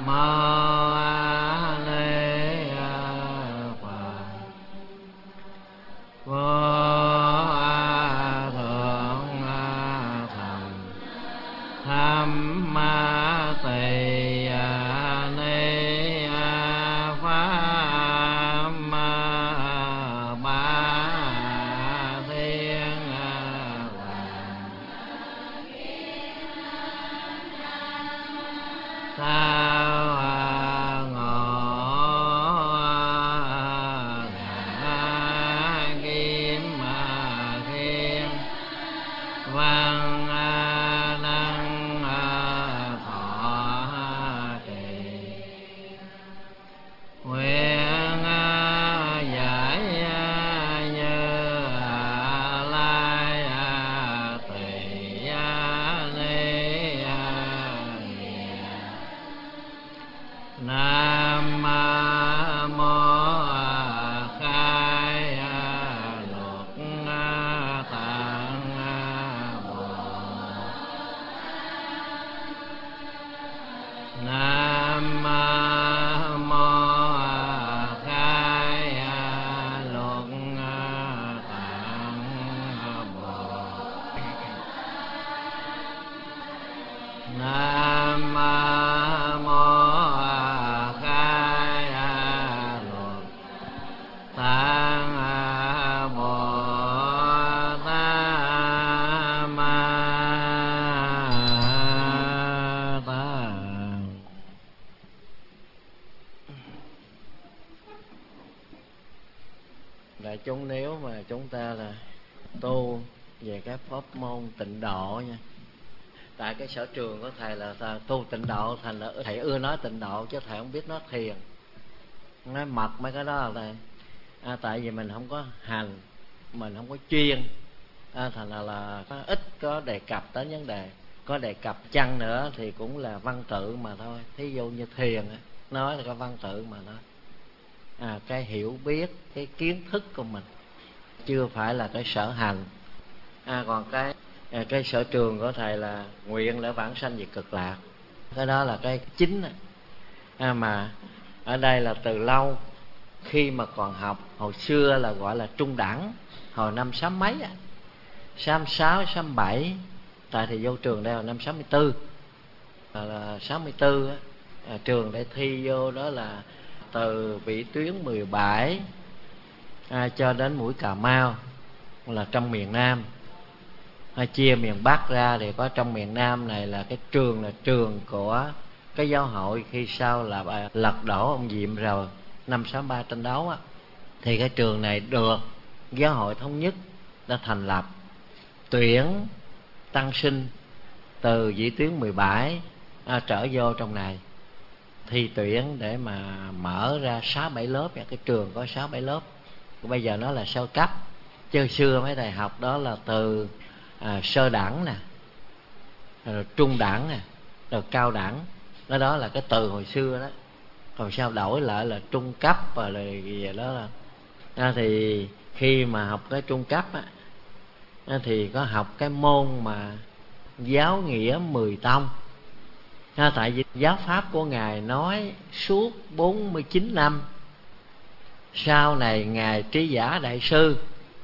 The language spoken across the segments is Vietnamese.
Ma Ni Phật. Vô thượng thần tham ma tỳ ni pháp ba thiên sao chúng nếu mà chúng ta là tu về các pháp môn tịnh độ nha. Tại cái sở trường của thầy là tu tịnh độ, thành là thầy ưa nói tịnh độ chứ thầy không biết nói thiền, nói mật mấy cái đó là tại vì mình không có hành, mình không có chuyên, thành là ít có đề cập đến vấn đề. Có đề cập chăng nữa thì cũng là văn tự mà thôi. Thí dụ như thiền nói là cái văn tự mà thôi. Cái hiểu biết, cái kiến thức của mình chưa phải là cái sở hành. Còn cái sở trường của thầy là nguyện để vãng sanh về cực lạc. Cái đó là cái chính. Mà ở đây là từ lâu, khi mà còn học hồi xưa là gọi là trung đẳng, hồi năm 60 mấy, 66, 67. Tại thì vô trường đây là năm 64, là 64 trường để thi vô đó là từ vĩ tuyến 17 cho đến mũi Cà Mau là trong miền Nam. Chia miền Bắc ra thì có trong miền Nam này là cái trường, là trường của cái giáo hội khi sau là lật đổ ông Diệm rồi, năm 63 tranh đấu á, thì cái trường này được giáo hội thống nhất đã thành lập, tuyển tăng sinh từ vĩ tuyến 17 trở vô trong này, thi tuyển để mà mở ra 6-7 lớp. Cái trường có 6-7 lớp, bây giờ nó là sơ cấp, chứ xưa mấy thầy học đó là từ sơ đẳng nè, rồi trung đẳng nè, rồi cao đẳng. Đó là cái từ hồi xưa đó. Còn sau đổi lại là trung cấp và là gì đó là thì khi mà học cái trung cấp thì có học cái môn mà giáo nghĩa 10 tông. Tại vì giáo pháp của Ngài nói suốt 49 năm, sau này Ngài Trí Giả Đại Sư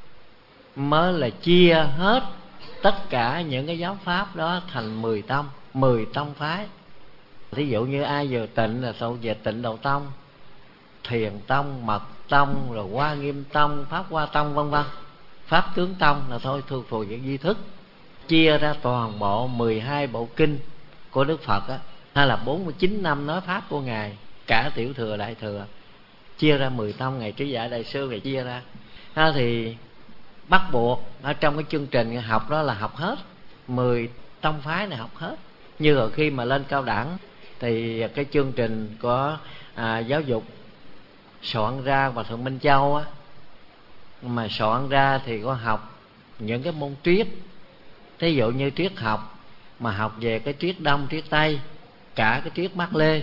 mới là chia hết tất cả những cái giáo pháp đó thành 10 tông, 10 tông phái. Thí dụ như ai vừa tịnh là thuộc về Tịnh Độ Tông, Thiền Tông, Mật Tông, rồi Hoa Nghiêm Tông, Pháp Hoa Tông, vân vân. Pháp Tướng Tông là thôi thuộc về những duy thức. Chia ra toàn bộ 12 bộ kinh của Đức Phật hay là 49 năm nói pháp của Ngài, cả Tiểu Thừa Đại Thừa, chia ra 10 tông. Ngài Trí Giả Đại Sư thì chia ra thì bắt buộc ở trong cái chương trình học đó là học hết 10 tông phái này, học hết. Như rồi khi mà lên cao đẳng thì cái chương trình của giáo dục soạn ra và Thượng Minh Châu mà soạn ra thì có học những cái môn triết. Thí dụ như triết học mà học về cái triết Đông, triết Tây, cả cái triết Mác Lê,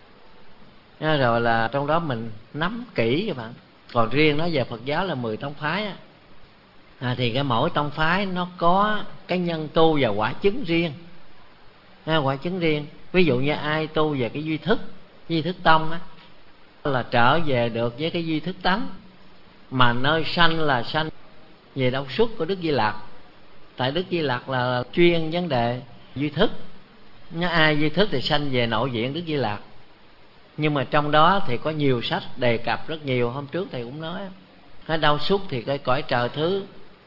rồi là trong đó mình nắm kỹ các bạn. Còn riêng nói về Phật giáo là 10 tông phái thì cái mỗi tông phái nó có cái nhân tu và quả chứng riêng. Quả chứng riêng. Ví dụ như ai tu về cái duy thức Duy thức tông á là trở về được với cái duy thức tánh, mà nơi sanh là sanh về đâu xuất của Đức Di Lặc. Tại Đức Di Lặc là chuyên vấn đề duy thức, nếu ai duy thức thì sanh về nội viện Đức Di Lặc. Nhưng mà trong đó thì có nhiều sách đề cập rất nhiều. Hôm trước thầy cũng nói cái đau xuất thì cái cõi trời thứ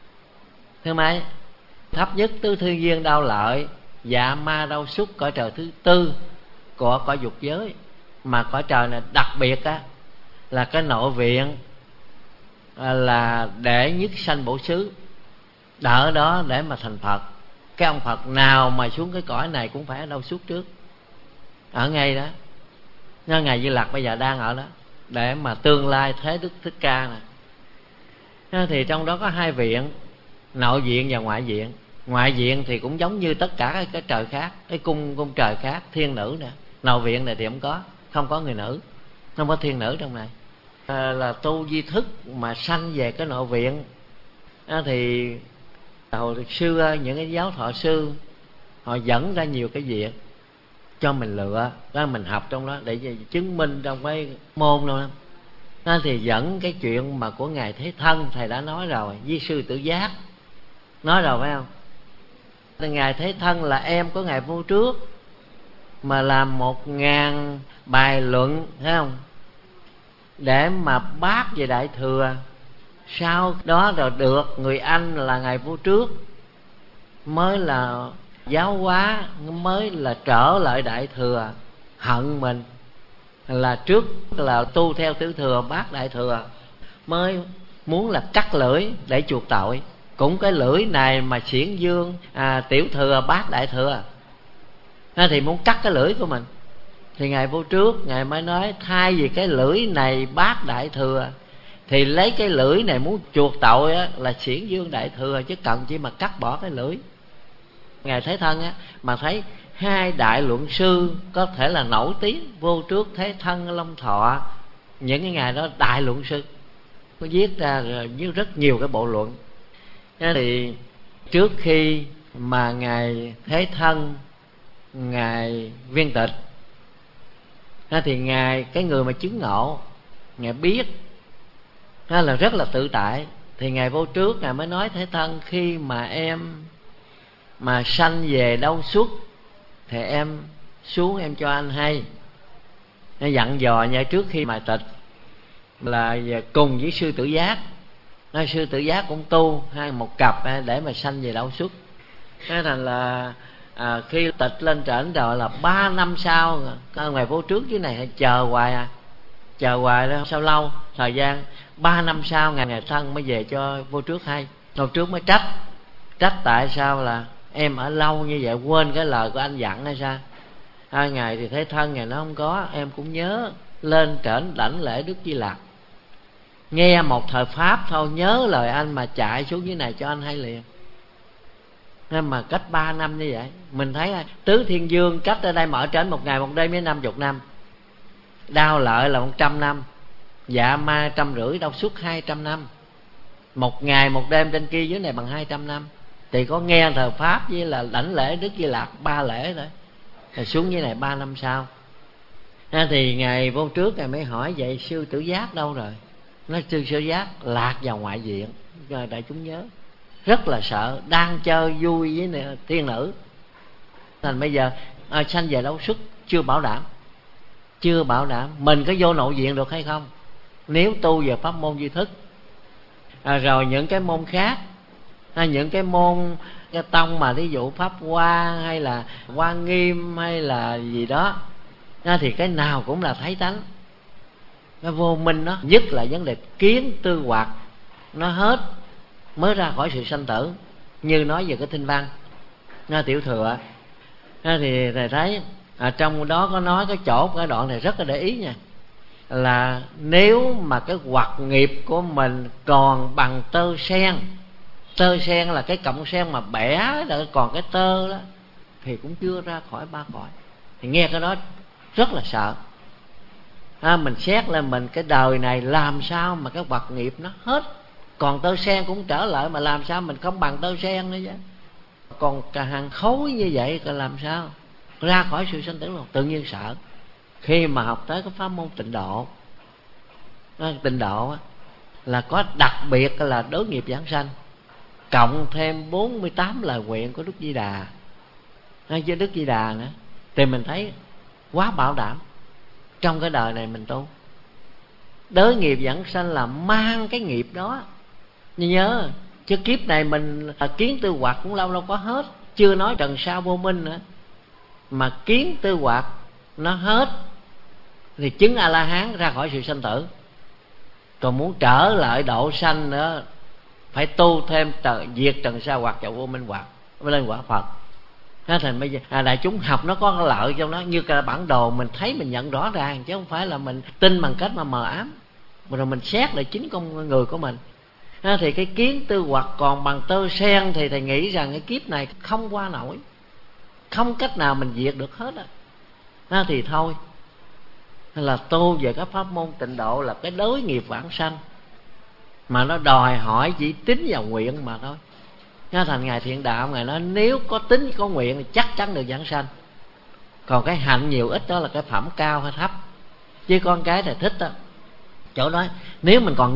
mấy? Thấp nhất tứ thiên duyên đau lợi, dạ ma đau xuất cõi trời thứ tư của cõi dục giới. Mà cõi trời này đặc biệt á là cái nội viện là để nhất sanh bổ xứ, đỡ đó để mà thành Phật. Cái ông Phật nào mà xuống cái cõi này cũng phải ở đâu xuất trước, ở ngay đó. Nên Ngài Di Lặc bây giờ đang ở đó để mà tương lai thế Đức Thích Ca nè. Thì trong đó có hai viện, nội viện và ngoại viện. Ngoại viện thì cũng giống như tất cả cái trời khác, cái cung trời khác, thiên nữ nè. Nội viện này thì không có người nữ, không có thiên nữ trong này. Là tu duy thức mà sanh về cái nội viện. Thì hồi xưa những cái giáo thọ sư họ dẫn ra nhiều cái việc cho mình lựa, đó mình học trong đó để chứng minh trong cái môn đâu. Đó thì dẫn cái chuyện mà của Ngài Thế Thân, thầy đã nói rồi, với Sư Tử Giác nói rồi phải không? Thì Ngài Thế Thân là em của Ngài Vô Trước, mà làm 1000 bài luận, thấy không, để mà bác về Đại Thừa. Sau đó rồi được người Anh là Ngài Vô Trước mới là giáo hóa, mới là trở lại Đại Thừa. Hận mình là trước là tu theo Tiểu Thừa bác Đại Thừa, mới muốn là cắt lưỡi để chuộc tội. Cũng cái lưỡi này mà xiển dương Tiểu Thừa bác Đại Thừa, thì muốn cắt cái lưỡi của mình. Thì Ngài Vô Trước Ngài mới nói thay vì cái lưỡi này bác Đại Thừa thì lấy cái lưỡi này muốn chuộc tội á, là xiển dương Đại Thừa, chứ cần chỉ mà cắt bỏ cái lưỡi. Ngài Thế Thân á, mà thấy hai đại luận sư có thể là nổi tiếng, Vô Trước, Thế Thân, Long Thọ, những cái ngài đó đại luận sư, có viết ra với rất nhiều cái bộ luận. Thì trước khi mà Ngài Thế Thân, Ngài Viên Tịch, thì Ngài, cái người mà chứng ngộ, Ngài biết là rất là tự tại. Thì Ngài Vô Trước Ngài mới nói Thế Thân, khi mà em mà sanh về đâu xuất thì em xuống em cho anh hay. Nó dặn dò nha, trước khi mà tịch là cùng với Sư Tử Giác. Nói Sư Tử Giác cũng tu hai một cặp để mà sanh về đâu xuất. Thế thành là khi tịch lên trển rồi là 3 năm sau, Ngài Vô Trước dưới này chờ hoài chờ hoài đó. Sao lâu thời gian 3 năm sau Ngài Thân mới về cho Vô Trước hay. Vô Trước mới trách tại sao là em ở lâu như vậy, quên cái lời của anh dặn hay sao? Hai ngày thì Thế Thân Ngài nói không có, em cũng nhớ lên trển đảnh lễ Đức Di Lặc, nghe một thời pháp thôi, nhớ lời anh mà chạy xuống dưới này cho anh hay liền. Nên mà cách 3 năm như vậy, mình thấy Tứ Thiên Dương cách ở đây mở trển 1 ngày 1 đêm với 50 năm, Đao Lợi là 100 năm, Dạ Ma 150, Đau Xuất 200 năm, 1 ngày 1 đêm trên kia dưới này bằng 200 năm. Thì có nghe thời pháp với là đảnh lễ Đức Di Lặc 3 lễ thôi, rồi xuống dưới này 3 năm sau. Thì Ngài Vô Trước Ngài mới hỏi vậy Sư Tử Giác đâu rồi? Nói Sư Tử Giác lạc vào ngoại viện. Rồi đại chúng nhớ, rất là sợ, đang chơi vui với thiên nữ. Thành bây giờ sanh về đâu xuất chưa bảo đảm mình có vô nội viện được hay không, nếu tu về pháp môn duy thức. Rồi những cái môn khác, những cái môn cái tông mà ví dụ Pháp Hoa hay là Hoa Nghiêm hay là gì đó, thì cái nào cũng là thấy tánh, nó vô minh đó. Nhất là vấn đề kiến tư hoặc, nó hết mới ra khỏi sự sanh tử. Như nói về cái Tinh Văn Tiểu Thừa, thì thầy thấy trong đó có nói cái chỗ, cái đoạn này rất là để ý nha, là nếu mà cái hoặc nghiệp của mình còn bằng tơ sen là cái cọng sen mà bẻ rồi còn cái tơ đó, thì cũng chưa ra khỏi 3 cõi. Thì nghe cái đó rất là sợ. Mình xét lên mình cái đời này làm sao mà cái hoặc nghiệp nó hết, còn tơ sen cũng trở lại, mà làm sao mình không bằng tơ sen nữa chứ. Còn cả hàng khối như vậy thì làm sao ra khỏi sự sanh tử luôn, tự nhiên sợ. Khi mà học tới cái pháp môn tịnh độ, tịnh độ là có đặc biệt là đối nghiệp giảng sanh, cộng thêm 48 lời nguyện của Đức Di Đà với Đức Di Đà nữa, thì mình thấy quá bảo đảm. Trong cái đời này mình tu đới nghiệp giảng sanh là mang cái nghiệp đó. Nhớ chứ kiếp này mình kiến tư hoạt cũng lâu lâu có hết, chưa nói trần sa vô minh nữa, mà kiến tư hoạt nó hết thì chứng A La Hán ra khỏi sự sanh tử. Còn muốn trở lại độ sanh nữa phải tu thêm diệt trần sa hoạt và vô minh hoạt mới lên quả Phật. Thành bây giờ đại chúng học nó có lợi trong đó, như cái bản đồ mình thấy mình nhận rõ ràng, chứ không phải là mình tin bằng cách mà mờ ám, rồi mình xét lại chính con người của mình. Thì cái kiến tư hoạt còn bằng tơ sen thì thầy nghĩ rằng cái kiếp này không qua nổi, không cách nào mình diệt được hết á. Thì thôi là tu về các pháp môn tịnh độ là cái đối nghiệp vãng sanh, mà nó đòi hỏi chỉ tín và nguyện mà thôi. Thành Ngài Thiện Đạo Ngài nói nếu có tín có nguyện thì chắc chắn được giảng sanh. Còn cái hạnh nhiều ít đó là cái phẩm cao hay thấp. Chứ con cái thì thích đó, chỗ đó nếu mình còn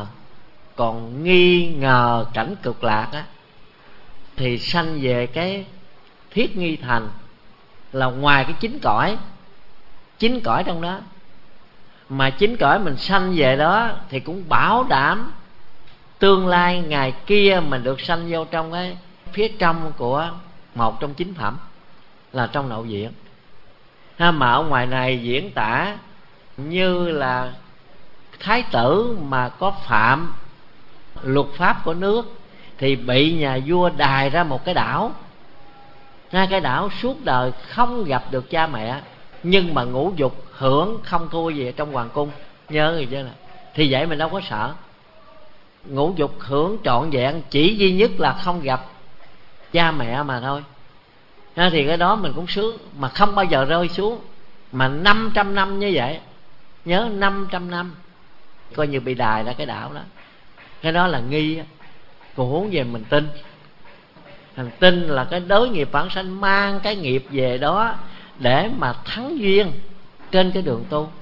nghi ngờ cảnh cực lạc á, thì sanh về cái thiết nghi thành, là ngoài cái chín cõi trong đó, mà chín cõi mình sanh về đó thì cũng bảo đảm tương lai ngày kia mình được sanh vô trong cái phía trong của một trong 9 phẩm, là trong nội viện. Mà ở ngoài này diễn tả như là thái tử mà có phạm luật pháp của nước thì bị nhà vua đày ra một cái đảo. Cái đảo suốt đời không gặp được cha mẹ, nhưng mà ngũ dục hưởng không thua gì trong hoàng cung. Nhớ gì chứ nè. Thì vậy mình đâu có sợ. Ngũ dục hưởng trọn vẹn, chỉ duy nhất là không gặp cha mẹ mà thôi. Thì cái đó mình cũng sướng, mà không bao giờ rơi xuống. Mà 500 năm như vậy. Nhớ 500 năm coi như bị đài ra cái đảo đó. Cái đó là nghi. Còn huống về mình tin. Thành tin là cái đối nghiệp vãng sanh mang cái nghiệp về đó để mà thắng duyên trên cái đường tu.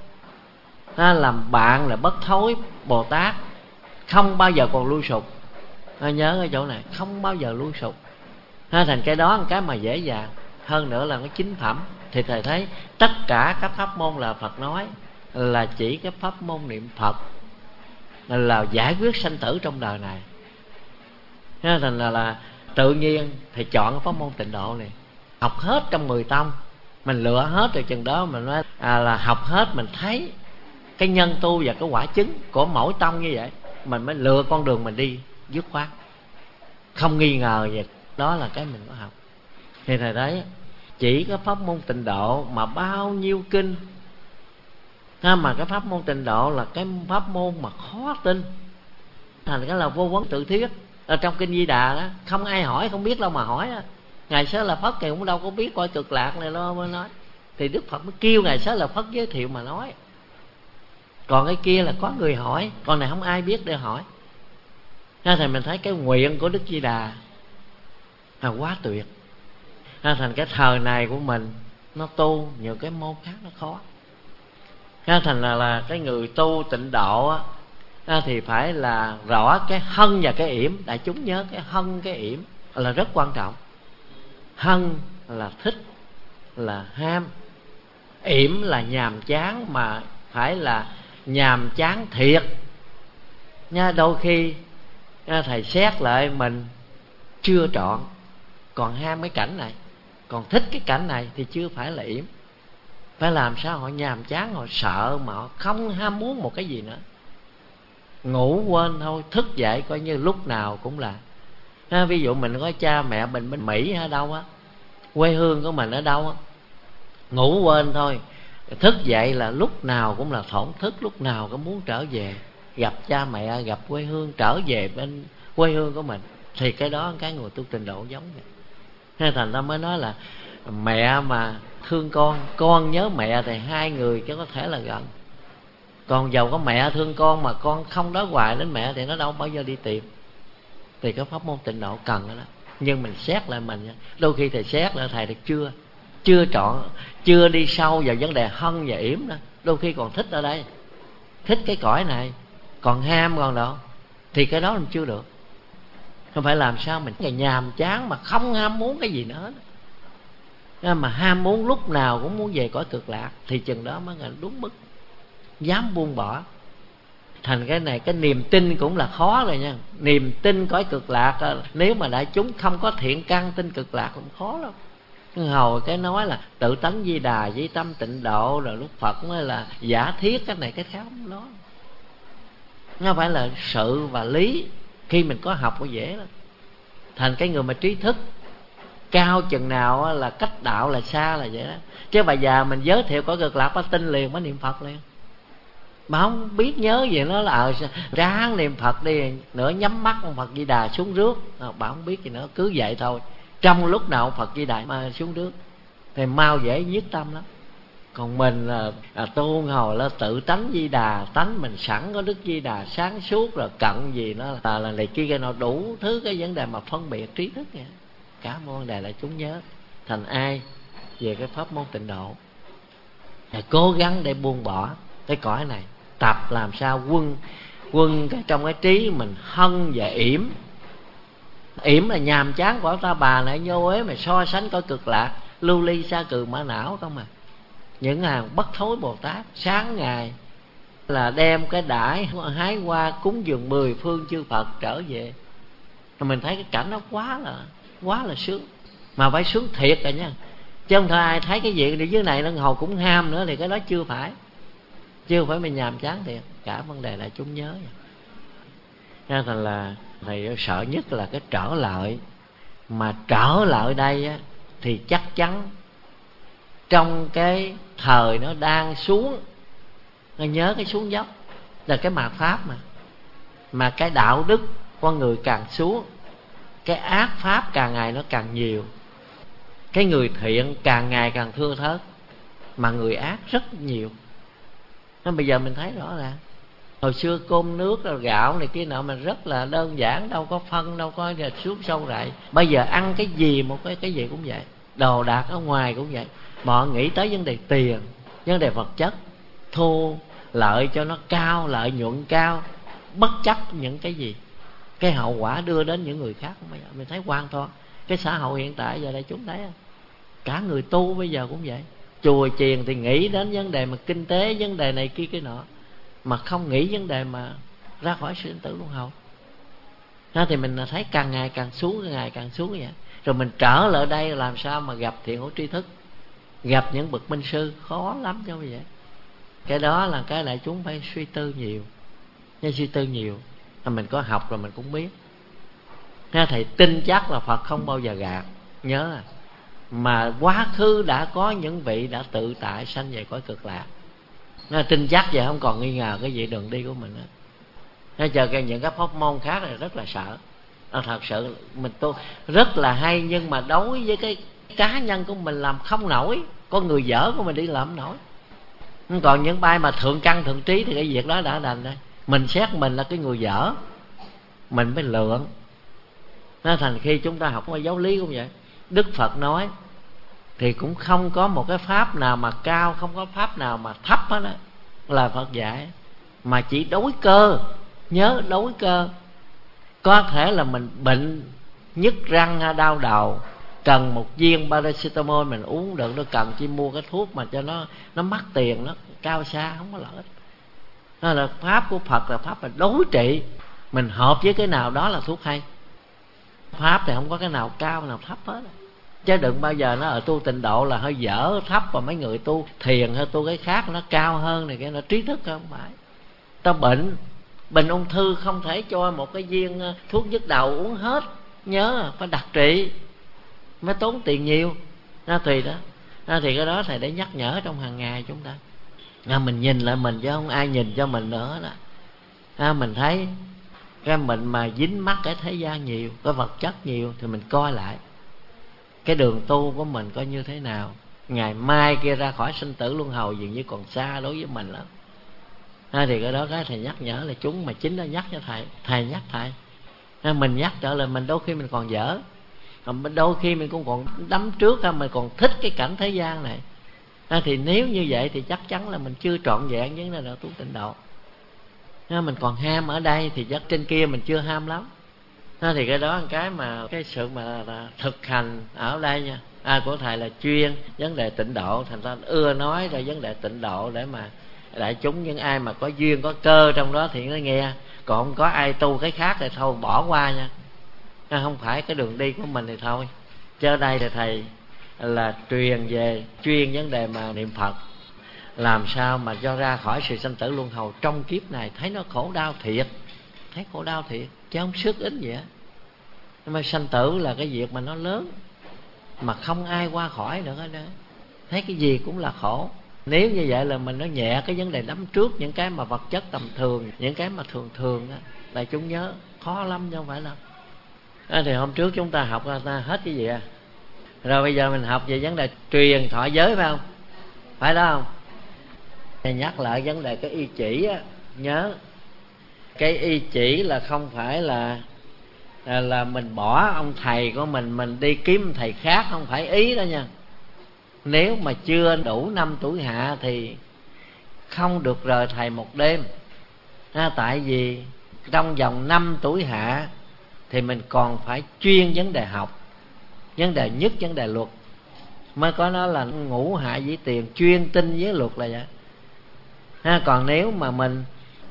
Làm bạn là bất thối Bồ Tát, không bao giờ còn lui sụp. Nhớ cái chỗ này, không bao giờ lui sụp. Thành cái đó cái mà dễ dàng. Hơn nữa là cái chính phẩm. Thì thầy thấy tất cả các pháp môn là Phật nói là chỉ cái pháp môn niệm Phật là giải quyết sanh tử trong đời này. Thành là tự nhiên thầy chọn cái pháp môn tịnh độ này, học hết trong 10 tông, mình lựa hết rồi chừng đó mình nói là học hết, mình thấy cái nhân tu và cái quả chứng của mỗi tông như vậy, mình mới lựa con đường mình đi dứt khoát, không nghi ngờ gì. Đó là cái mình có học. Thì thầy thấy chỉ có pháp môn tịnh độ mà bao nhiêu kinh, mà cái pháp môn tịnh độ là cái pháp môn mà khó tin. Thành cái là vô vấn tự thuyết. Ở trong kinh Di Đà đó, không ai hỏi, không biết đâu mà hỏi đó. Ngài Xá Lợi Phất thì cũng đâu có biết coi cực lạc này đâu mới nói. Thì Đức Phật mới kêu Ngài Xá Lợi Phất giới thiệu mà nói. Còn cái kia là có người hỏi, còn này không ai biết để hỏi. Thì mình thấy cái nguyện của Đức Di Đà là quá tuyệt. Thành cái thời này của mình nó tu nhiều cái môn khác nó khó. Thành là cái người tu tịnh độ á, thì phải là rõ cái hân và cái yểm. Đại chúng nhớ cái hân cái yểm là rất quan trọng. Hân là thích, là ham. Yểm là nhàm chán, mà phải là nhàm chán thiệt nha. Đôi khi thầy xét lại mình chưa trọn, còn ham cái cảnh này, còn thích cái cảnh này thì chưa phải là yểm. Phải làm sao họ nhàm chán, họ sợ mà họ không ham muốn một cái gì nữa. Ngủ quên thôi, thức dậy coi như lúc nào cũng là. Ví dụ mình có cha mẹ mình bên Mỹ ở đâu á, quê hương của mình ở đâu á, ngủ quên thôi, thức dậy là lúc nào cũng là thổn thức, lúc nào cũng muốn trở về gặp cha mẹ, gặp quê hương, trở về bên quê hương của mình. Thì cái đó cái người tu tịnh độ giống vậy. Nên thành ra mới nói là mẹ mà thương con nhớ mẹ thì hai người chứ có thể là gần. Còn dầu có mẹ thương con mà con không đói hoài đến mẹ thì nó đâu bao giờ đi tìm. Thì cái pháp môn tịnh độ cần đó. Nhưng mình xét lại mình, đôi khi thầy xét lại thầy được chưa, chưa đi sâu vào vấn đề hân và yểm nữa. Đôi khi còn thích ở đây, thích cái cõi này, còn ham còn đâu, thì cái đó mình chưa được. Không phải làm sao mình ngày nhàm chán mà không ham muốn cái gì nữa hết, mà ham muốn lúc nào cũng muốn về cõi cực lạc, thì chừng đó mới là đúng mức, dám buông bỏ. Thành cái này, cái niềm tin cũng là khó rồi nha. Niềm tin cõi cực lạc, nếu mà đại chúng không có thiện căn tin cực lạc cũng khó lắm. Hầu cái nói là tự tánh Di Đà với tâm tịnh độ, rồi lúc Phật mới là giả thiết cái này cái khác đó. Nó phải là sự và lý. Khi mình có học có dễ lắm. Thành cái người mà trí thức cao chừng nào là cách đạo là xa là vậy đó. Chứ bà già mình giới thiệu cõi cực lạc, bà tin liền, bà niệm Phật liền. Bà không biết nhớ gì, nó là ráng niệm Phật đi, nữa nhắm mắt ông Phật Di Đà xuống rước. Bà không biết gì nữa, cứ vậy thôi. Trong lúc nào ông Phật Di Đà mà xuống rước thì mau dễ nhiếp tâm lắm. Còn mình là tu hồi là tự tánh Di Đà, tánh mình sẵn có đức Di Đà sáng suốt rồi, cận gì nó là này kia nó đủ thứ cái vấn đề mà phân biệt trí thức nha. Cả vấn đề là chúng nhớ. Thành ai về cái pháp môn tịnh độ là cố gắng để buông bỏ cái cõi này, tập làm sao quân cái trong cái trí mình hân và yểm. Yểm là nhàm chán của ta bà này vô ấy mà so sánh coi cực lạc, lưu ly sa cừ mã não không à. Những hàng bất thối Bồ Tát sáng ngày là đem cái đãi hái hoa cúng dường 10 phương chư Phật trở về. Rồi mình thấy cái cảnh nó quá là sướng, mà phải sướng thiệt rồi nha. Chứ không thôi ai thấy cái việc đi dưới này nó hồi cũng ham nữa thì cái đó chưa phải mình nhàm chán thiệt. Cả vấn đề là chúng nhớ. Nên thành là thầy sợ nhất là cái trở lại. Mà trở lại đây á, thì chắc chắn trong cái thời nó đang xuống, nó nhớ cái xuống dốc là cái mạt pháp mà cái đạo đức con người càng xuống, cái ác pháp càng ngày nó càng nhiều. Cái người thiện càng ngày càng thưa thớt, mà người ác rất nhiều. Nên bây giờ mình thấy rõ ràng. Hồi xưa cơm nước rồi gạo này kia nọ mình rất là đơn giản, đâu có phân, đâu có xuống sâu rạy. Bây giờ ăn cái gì một cái gì cũng vậy, đồ đạc ở ngoài cũng vậy. Họ nghĩ tới vấn đề tiền, vấn đề vật chất, thu lợi cho nó cao, lợi nhuận cao, bất chấp những cái gì, cái hậu quả đưa đến những người khác. Bây giờ mình thấy hoàn toàn cái xã hội hiện tại giờ đây chúng thấy cả người tu bây giờ cũng vậy. Chùa chiền thì nghĩ đến vấn đề mà kinh tế, vấn đề này kia cái nọ, mà không nghĩ vấn đề mà ra khỏi sinh tử luân hồi. Đó thì mình thấy càng ngày càng xuống, càng ngày càng xuống vậy. Rồi mình trở lại đây làm sao mà gặp thiện hữu tri thức, gặp những bậc minh sư, khó lắm cho vậy. Cái đó là cái đại chúng phải suy tư nhiều. Nên suy tư nhiều là mình có học rồi mình cũng biết. Nên thầy tin chắc là Phật không bao giờ gạt. Nhớ mà quá khứ đã có những vị đã tự tại sanh về cõi cực lạc. Nó tin chắc vậy, không còn nghi ngờ cái gì đường đi của mình nữa. Nó chờ những cái pháp môn khác là rất là sợ. Nó thật sự mình tu rất là hay, nhưng mà đối với cái cá nhân của mình làm không nổi, con người dở của mình đi làm không nổi. Còn những bài mà thượng căn thượng trí thì cái việc đó đã đành rồi. Mình xét mình là cái người dở, mình mới lượng. Nó thành khi chúng ta học cái giáo lý cũng vậy. Đức Phật nói thì cũng không có một cái pháp nào mà cao, không có pháp nào mà thấp hết đó, là Phật dạy. Mà chỉ đối cơ, nhớ đối cơ. Có thể là mình bệnh nhức răng hay đau đầu, cần một viên paracetamol mình uống được, nó cần chỉ mua cái thuốc mà cho nó mắc tiền, nó cao xa, không có lợi. Đó là pháp của Phật, là pháp là đối trị. Mình hợp với cái nào đó là thuốc hay. Pháp thì không có cái nào cao nào thấp hết. Chứ đừng bao giờ nó ở tu tịnh độ là hơi dở thấp, và mấy người tu thiền hay tu cái khác nó cao hơn này cái nó trí thức, không phải. Ta bệnh ung thư không thể cho một cái viên thuốc nhức đầu uống hết, nhớ phải đặc trị, mới tốn tiền nhiều. Nó tùy đó. Thì cái đó thầy để nhắc nhở trong hàng ngày chúng ta. Mình nhìn lại mình chứ không ai nhìn cho mình nữa đó. Mình thấy cái mình mà dính mắc cái thế gian nhiều, cái vật chất nhiều, thì mình coi lại cái đường tu của mình coi như thế nào. Ngày mai kia ra khỏi sinh tử luân hồi dường như còn xa đối với mình lắm. Thì cái đó cái thầy nhắc nhở là chúng, mà chính nó nhắc cho thầy nhắc thầy. Mình nhắc trở lại mình đôi khi mình còn dở. Đôi khi mình cũng còn đắm trước, mình còn thích cái cảnh thế gian này. Thì nếu như vậy thì chắc chắn là mình chưa trọn vẹn vấn đề là tu tịnh độ. Mình còn ham ở đây thì chắc trên kia mình chưa ham lắm. Thì cái đó là cái mà cái sự mà là thực hành ở đây nha. Của thầy là chuyên vấn đề tịnh độ, thành ra ưa nói ra vấn đề tịnh độ để mà đại chúng, những ai mà có duyên có cơ trong đó thì nó nghe, còn không có ai tu cái khác thì thôi bỏ qua nha. Không phải cái đường đi của mình thì thôi. Chứ đây thì thầy là truyền về chuyên vấn đề mà niệm Phật, làm sao mà cho ra khỏi sự sanh tử luân hồi trong kiếp này. Thấy nó khổ đau thiệt, thấy khổ đau thiệt chứ không sức ít vậy. Nhưng mà sanh tử là cái việc mà nó lớn, mà không ai qua khỏi được hết đó. Thấy cái gì cũng là khổ. Nếu như vậy là mình nó nhẹ cái vấn đề đắm trước những cái mà vật chất tầm thường, những cái mà thường thường đó. Đại chúng nhớ khó lắm chứ không phải đâu. Thì hôm trước chúng ta học ra ta hết cái gì à? Rồi bây giờ mình học về vấn đề truyền thọ giới, phải không? Phải đó không? Thì nhắc lại vấn đề cái y chỉ á, nhớ cái y chỉ là không phải là mình bỏ ông thầy của mình đi kiếm thầy khác, không phải ý đó nha. Nếu mà chưa đủ 5 tuổi hạ thì không được rời thầy một đêm. Tại vì trong vòng 5 tuổi hạ thì mình còn phải chuyên vấn đề học, vấn đề nhất vấn đề luật, mới có nó là ngũ hạ dĩ tiền, chuyên tinh với luật là vậy. Còn nếu mà mình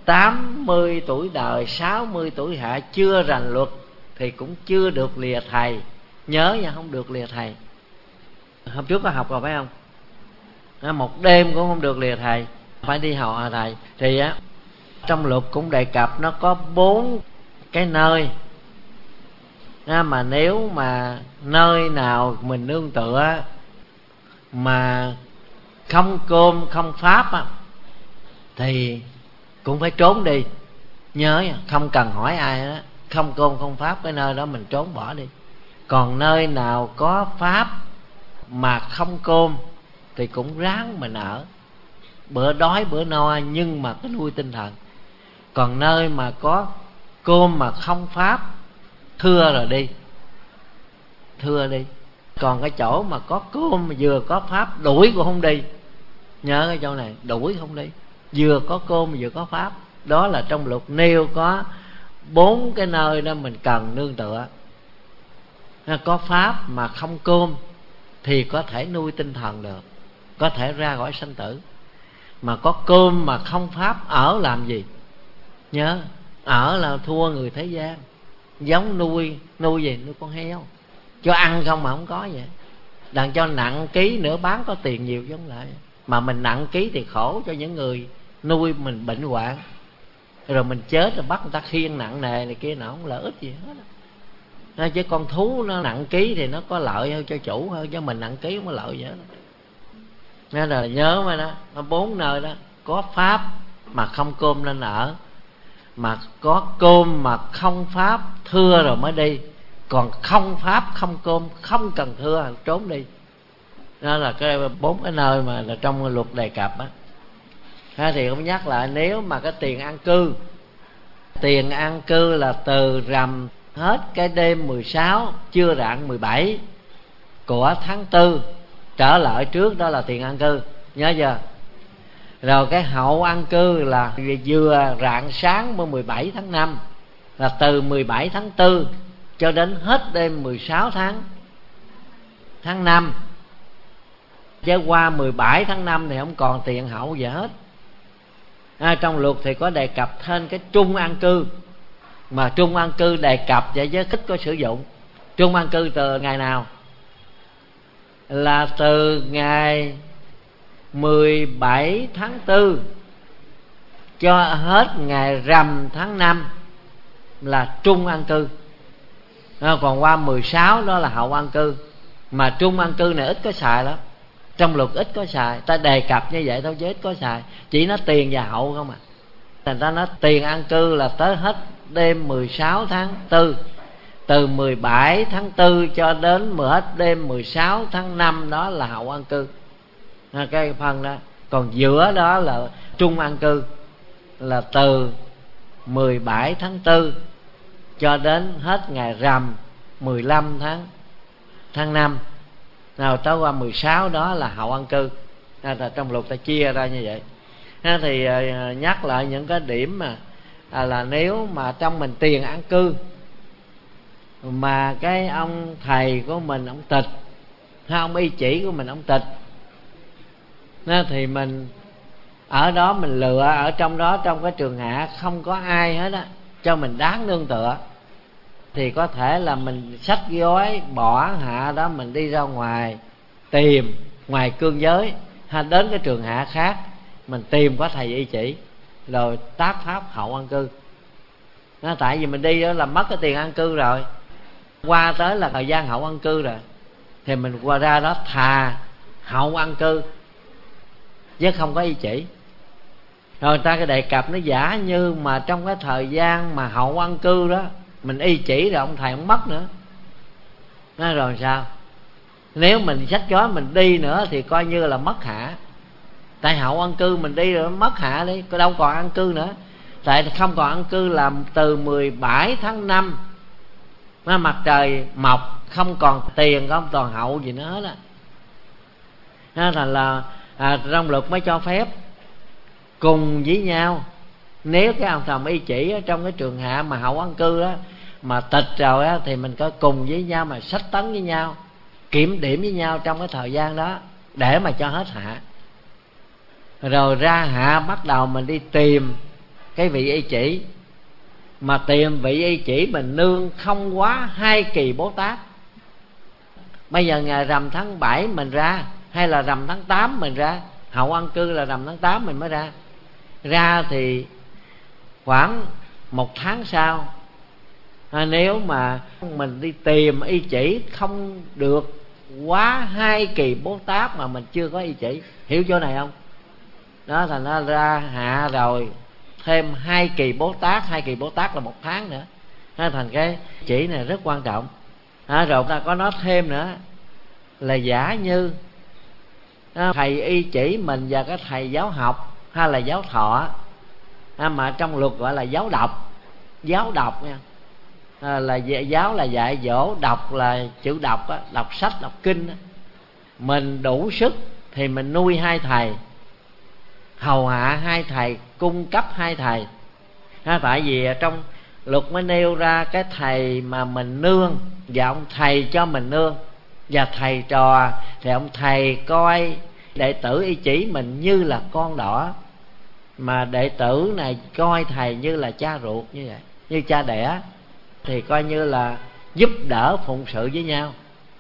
80 tuổi đời, 60 tuổi hạ chưa rành luật thì cũng chưa được lìa thầy. Nhớ nha, không được lìa thầy. Hôm trước có học rồi phải không? Một đêm cũng không được lìa thầy, phải đi học thầy. Thì trong luật cũng đề cập nó có 4 cái nơi mà nếu mà nơi nào mình nương tựa mà không cơm không pháp thì cũng phải trốn đi. Nhớ nha, không cần hỏi ai đó, không cơm không pháp, cái nơi đó mình trốn bỏ đi. Còn nơi nào có pháp mà không cơm thì cũng ráng mình ở, bữa đói bữa no nhưng mà cái nuôi tinh thần. Còn nơi mà có cơm mà không pháp, thưa rồi đi, thưa đi. Còn cái chỗ mà có cơm mà vừa có pháp, đuổi cũng không đi. Nhớ cái chỗ này, đuổi không đi, vừa có cơm vừa có pháp. Đó là trong luật nêu có 4 cái nơi đó mình cần nương tựa. Có pháp mà không cơm thì có thể nuôi tinh thần được, có thể ra khỏi sanh tử. Mà có cơm mà không pháp, ở làm gì? Nhớ, ở là thua người thế gian. Giống nuôi gì? Nuôi con heo, cho ăn không mà không có vậy. Đặng cho nặng ký nữa bán có tiền nhiều giống lại. Mà mình nặng ký thì khổ cho những người nuôi mình bệnh hoạn, rồi mình chết rồi bắt người ta khiêng nặng nề này kia, nào không lợi ích gì hết. Chứ con thú nó nặng ký thì nó có lợi hơn cho chủ hơn, chứ mình nặng ký không có lợi gì hết. Nên là nhớ mà đó, 4 nơi đó có pháp mà không cơm nên ở, mà có cơm mà không pháp, thưa rồi mới đi. Còn không pháp không cơm, không cần thưa, trốn đi. Đó là cái 4 cái nơi mà là trong luật đề cập á. Thì cũng nhắc lại, nếu mà cái tiền an cư, tiền an cư là từ rằm hết cái đêm 16 chưa rạng 17 của tháng 4 trở lại trước, đó là tiền an cư. Nhớ chưa? Rồi cái hậu an cư là vừa rạng sáng 17 tháng 5, là từ 17 tháng 4 cho đến hết đêm 16 tháng 5. Chứ qua 17 tháng 5 thì không còn tiền hậu gì hết. Trong luật thì có đề cập thêm cái trung an cư, mà trung an cư đề cập vậy chứ ít có sử dụng. Trung an cư từ ngày nào? Là từ ngày 17 tháng 4 cho hết ngày rằm tháng 5 là trung an cư. Còn qua 16 đó là hậu an cư. Mà trung an cư này ít có xài lắm, trong luật ít có xài. Ta đề cập như vậy thôi chứ ít có xài, chỉ nói tiền và hậu không à. Thành ra nói tiền an cư là tới hết đêm 16 tháng 4, từ 17 tháng 4 cho đến hết đêm 16 tháng 5 đó là hậu an cư. Cái phần đó. Còn giữa đó là trung an cư, là từ 17 tháng 4 cho đến hết ngày rằm 15 tháng 5 nào tới qua 16 đó là hậu an cư. Trong luật ta chia ra như vậy. Thì nhắc lại những cái điểm mà là nếu mà trong mình tiền an cư mà cái ông thầy của mình ông tịch, hay ông y chỉ của mình ông tịch, thì mình ở đó mình lựa, ở trong đó trong cái trường hạ không có ai hết á cho mình đáng nương tựa, thì có thể là mình xách gói bỏ hạ đó, mình đi ra ngoài tìm ngoài cương giới, hay đến cái trường hạ khác mình tìm có thầy y chỉ rồi tác pháp hậu an cư. Tại vì mình đi đó là mất cái tiền an cư rồi, qua tới là thời gian hậu an cư rồi, thì mình qua ra đó thà hậu an cư chứ không có y chỉ. Rồi ta cái đề cập nó giả như mà trong cái thời gian mà hậu an cư đó mình y chỉ rồi ông thầy ông mất nữa, nói rồi sao? Nếu mình xách gói mình đi nữa thì coi như là mất hạ. Tại hậu an cư mình đi rồi mất hạ đi, có đâu còn an cư nữa. Tại không còn an cư là từ 17 tháng 5 mặt trời mọc, không còn tiền, không còn hậu gì nữa hết á. Thành là trong luật mới cho phép cùng với nhau. Nếu cái ông thầm y chỉ ở trong cái trường hạ mà hậu an cư á mà tịch rồi á, thì mình có cùng với nhau mà sách tấn với nhau, kiểm điểm với nhau trong cái thời gian đó để mà cho hết hạ. Rồi ra hạ bắt đầu mình đi tìm cái vị y chỉ, mà tìm vị y chỉ mình nương không quá 2 kỳ Bố Tát. Bây giờ ngày rằm tháng 7 mình ra, hay là rằm tháng 8 mình ra, hậu an cư là rằm tháng 8 mình mới ra thì khoảng 1 tháng sau, nếu mà mình đi tìm y chỉ không được quá 2 kỳ Bố Tát mà mình chưa có y chỉ, hiểu chỗ này không? Đó, thành ra ra hạ rồi thêm 2 kỳ Bố Tát, 2 kỳ Bố Tát là 1 tháng nữa. Thành cái chỉ này rất quan trọng. Rồi ta có nói thêm nữa là giả như thầy y chỉ mình và cái thầy giáo học hay là giáo thọ, mà trong luật gọi là giáo đọc. Giáo đọc nha, là giáo là dạy dỗ, đọc là chữ đọc á, đọc sách, đọc kinh á. Mình đủ sức thì mình nuôi 2 thầy, hầu hạ 2 thầy, cung cấp 2 thầy. Tại vì trong luật mới nêu ra cái thầy mà mình nương và ông thầy cho mình nương, và thầy trò thì ông thầy coi đệ tử y chỉ mình như là con đỏ, mà đệ tử này coi thầy như là cha ruột, như vậy, như cha đẻ, thì coi như là giúp đỡ phụng sự với nhau.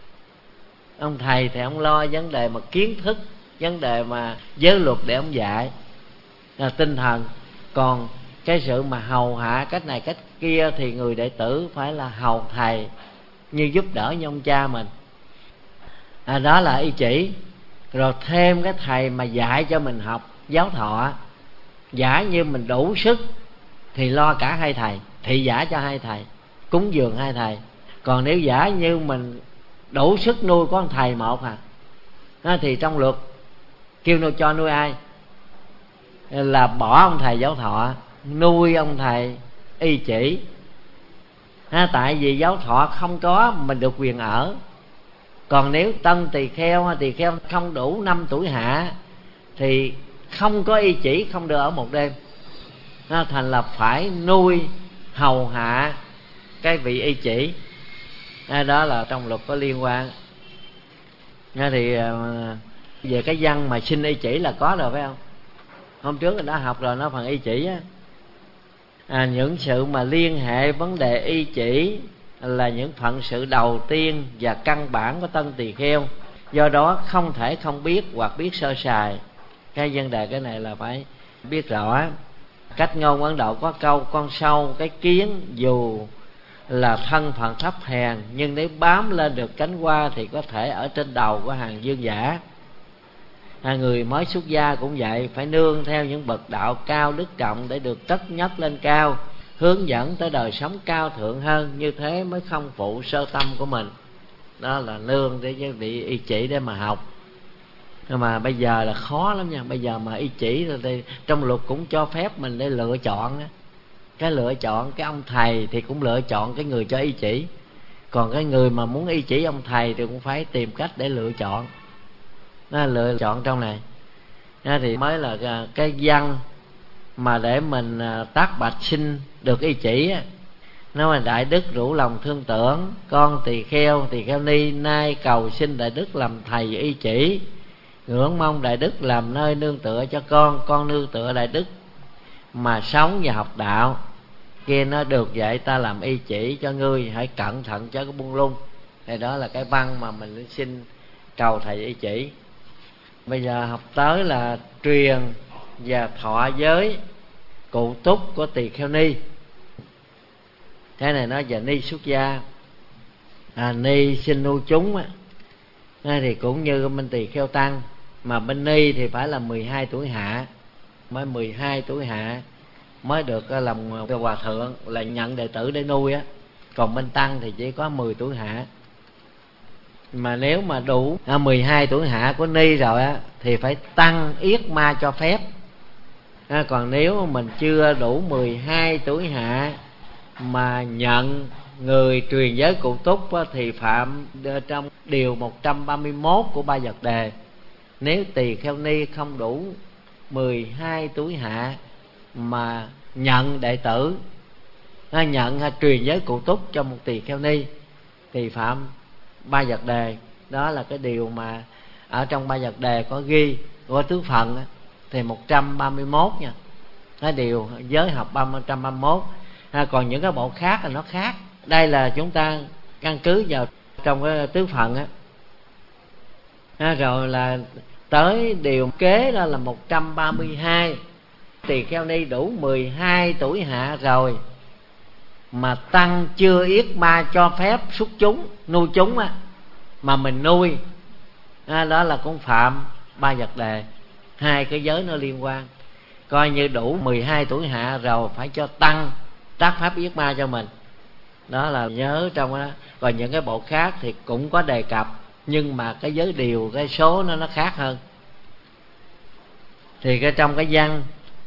Ông thầy thì ông lo vấn đề mà kiến thức, vấn đề mà giới luật để ông dạy là tinh thần. Còn cái sự mà hầu hạ cách này cách kia thì người đệ tử phải là hầu thầy, như giúp đỡ như ông cha mình. Đó là y chỉ. Rồi thêm cái thầy mà dạy cho mình học, giáo thọ. Giả như mình đủ sức thì lo cả 2 thầy, thị giả cho 2 thầy, cúng dường 2 thầy. Còn nếu giả như mình đủ sức nuôi có 1 thầy một thì trong luật kêu nuôi cho nuôi ai? Là bỏ ông thầy giáo thọ, nuôi ông thầy y chỉ. Tại vì giáo thọ không có mình được quyền ở. Còn nếu tân tỳ kheo không đủ 5 tuổi hạ thì không có y chỉ, không được ở 1 đêm. Thành là phải nuôi hầu hạ cái vị y chỉ. Đó là trong luật có liên quan. Thì về cái văn mà xin y chỉ là có rồi phải không? Hôm trước mình đã học rồi, nó phần y chỉ á. Những sự mà liên hệ vấn đề y chỉ là những phận sự đầu tiên và căn bản của tân tỳ kheo, do đó không thể không biết hoặc biết sơ sài. Cái vấn đề cái này là phải biết rõ. Cách ngôn Ấn Độ có câu: con sâu cái kiến dù là thân phận thấp hèn, nhưng nếu bám lên được cánh hoa thì có thể ở trên đầu của hàng dương giả. Người mới xuất gia cũng vậy, phải nương theo những bậc đạo cao đức trọng để được tất nhất lên cao, hướng dẫn tới đời sống cao thượng hơn, như thế mới không phụ sơ tâm của mình. Đó là nương để với vị y chỉ để mà học. Nhưng mà bây giờ là khó lắm nha. Bây giờ mà y chỉ rồi thì trong luật cũng cho phép mình để lựa chọn á. Cái lựa chọn cái ông thầy thì cũng lựa chọn cái người cho y chỉ. Còn cái người mà muốn y chỉ ông thầy thì cũng phải tìm cách để lựa chọn. Nó lựa chọn trong này thì mới là cái văn mà để mình tác bạch xin được y chỉ á. Nó mà đại đức rủ lòng thương tưởng, con tỳ kheo ni nay cầu xin đại đức làm thầy y chỉ, ngưỡng mong đại đức làm nơi nương tựa cho con nương tựa đại đức mà sống và học đạo. Kia nó được vậy, ta làm y chỉ cho ngươi, hãy cẩn thận cho cái buông lung. Thì đó là cái văn mà mình xin cầu thầy y chỉ. Bây giờ học tới là truyền và thọ giới cụ túc của tỳ kheo ni. Thế này nó về ni xuất gia, ni xin nuôi chúng á, thì cũng như bên tỳ kheo tăng, mà bên ni thì phải là 12 tuổi hạ, mới 12 tuổi hạ mới được làm hòa thượng, là nhận đệ tử để nuôi á. Còn bên tăng thì chỉ có 10 tuổi hạ. Mà nếu mà đủ 12 tuổi hạ của ni rồi á thì phải tăng yết ma cho phép. Còn nếu mình chưa đủ 12 tuổi hạ mà nhận người truyền giới cụ túc á, thì phạm trong điều 131 của Ba Vật Đề. Nếu tỳ kheo ni không đủ 12 tuổi hạ mà nhận đệ tử, nhận truyền giới cụ túc cho một tỳ kheo ni thì phạm Ba Vật Đề. Đó là cái điều mà ở trong Ba Vật Đề có ghi của tứ phần á, thì 131 nha. Cái điều giới học 131. Còn những cái bộ khác là nó khác. Đây là chúng ta căn cứ vào trong cái tứ phần á. Rồi là tới điều kế đó là 132. Tỳ kheo ni đủ 12 tuổi hạ rồi mà tăng chưa yết ma cho phép xuất chúng, nuôi chúng á, mà mình nuôi, đó là cũng phạm Ba Vật Đề. Hai cái giới nó liên quan. Coi như đủ 12 tuổi hạ rồi phải cho tăng tác pháp yết ma cho mình. Đó là nhớ trong đó. Còn những cái bộ khác thì cũng có đề cập, nhưng mà cái giới điều, cái số nó khác hơn. Thì cái trong cái văn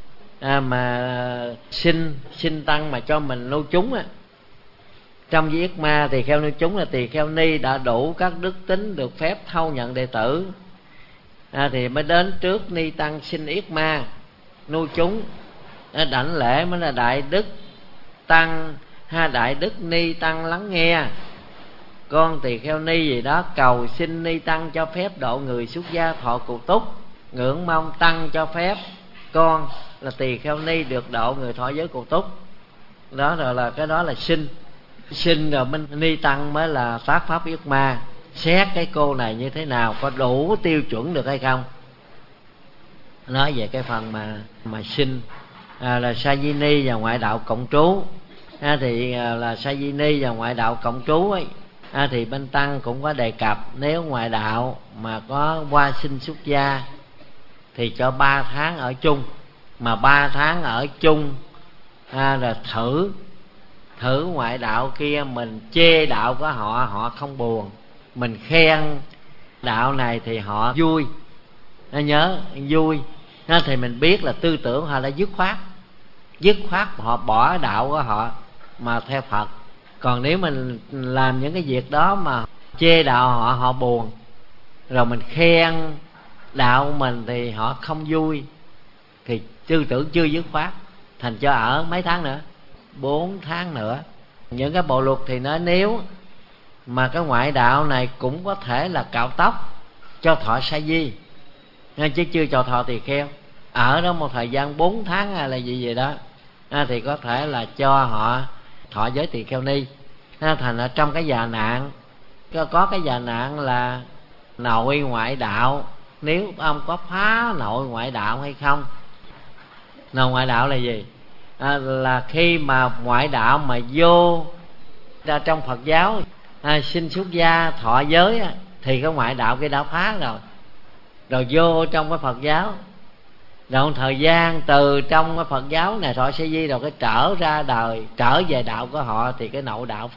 mà xin tăng mà cho mình nuôi chúng á, trong yết ma tỳ kheo nuôi chúng là tỳ kheo ni đã đủ các đức tính được phép thâu nhận đệ tử, thì mới đến trước ni tăng xin yết ma nuôi chúng. Đảnh lễ mới là đại đức tăng đại đức ni tăng lắng nghe, con tỳ kheo ni gì đó cầu xin ni tăng cho phép độ người xuất gia thọ cụ túc, ngưỡng mong tăng cho phép con là tỳ kheo ni được độ người thọ giới cụ túc. Đó rồi là cái đó là xin rồi minh ni tăng mới là tác pháp yết ma. Xét cái cô này như thế nào, có đủ tiêu chuẩn được hay không. Nói về cái phần mà xin là sa di ni và ngoại đạo cộng trú. Thì là sa di ni và ngoại đạo cộng trú ấy, thì bên tăng cũng có đề cập, nếu ngoại đạo mà có qua sinh xuất gia thì cho 3 tháng ở chung. Mà 3 tháng ở chung là thử ngoại đạo kia mình chê đạo của họ, họ không buồn. Mình khen đạo này thì họ vui. Nhớ vui thì mình biết là tư tưởng họ đã dứt khoát họ bỏ đạo của họ mà theo Phật. Còn nếu mình làm những cái việc đó mà chê đạo họ buồn, rồi mình khen đạo mình thì họ không vui, thì tư tưởng chưa dứt khoát. Thành cho ở mấy tháng nữa? 4 tháng nữa. Những cái bộ luật thì nói nếu mà cái ngoại đạo này cũng có thể là cạo tóc cho thọ sa di, chứ chưa cho thọ tỳ kheo, ở đó một thời gian 4 tháng hay là gì vậy đó, thì có thể là cho họ thọ giới tỳ kheo ni. Thành ở trong cái già nạn có cái già nạn là nội ngoại đạo. Nếu ông có phá nội ngoại đạo hay không? Nội ngoại đạo là gì? Là khi mà ngoại đạo mà vô ra trong Phật giáo xin xuất gia thọ giới thì cái ngoại đạo kia đã phá rồi vô trong cái Phật giáo, rồi thời gian từ trong cái Phật giáo này thọ sa di rồi cái trở ra đời, trở về đạo của họ thì cái nội đạo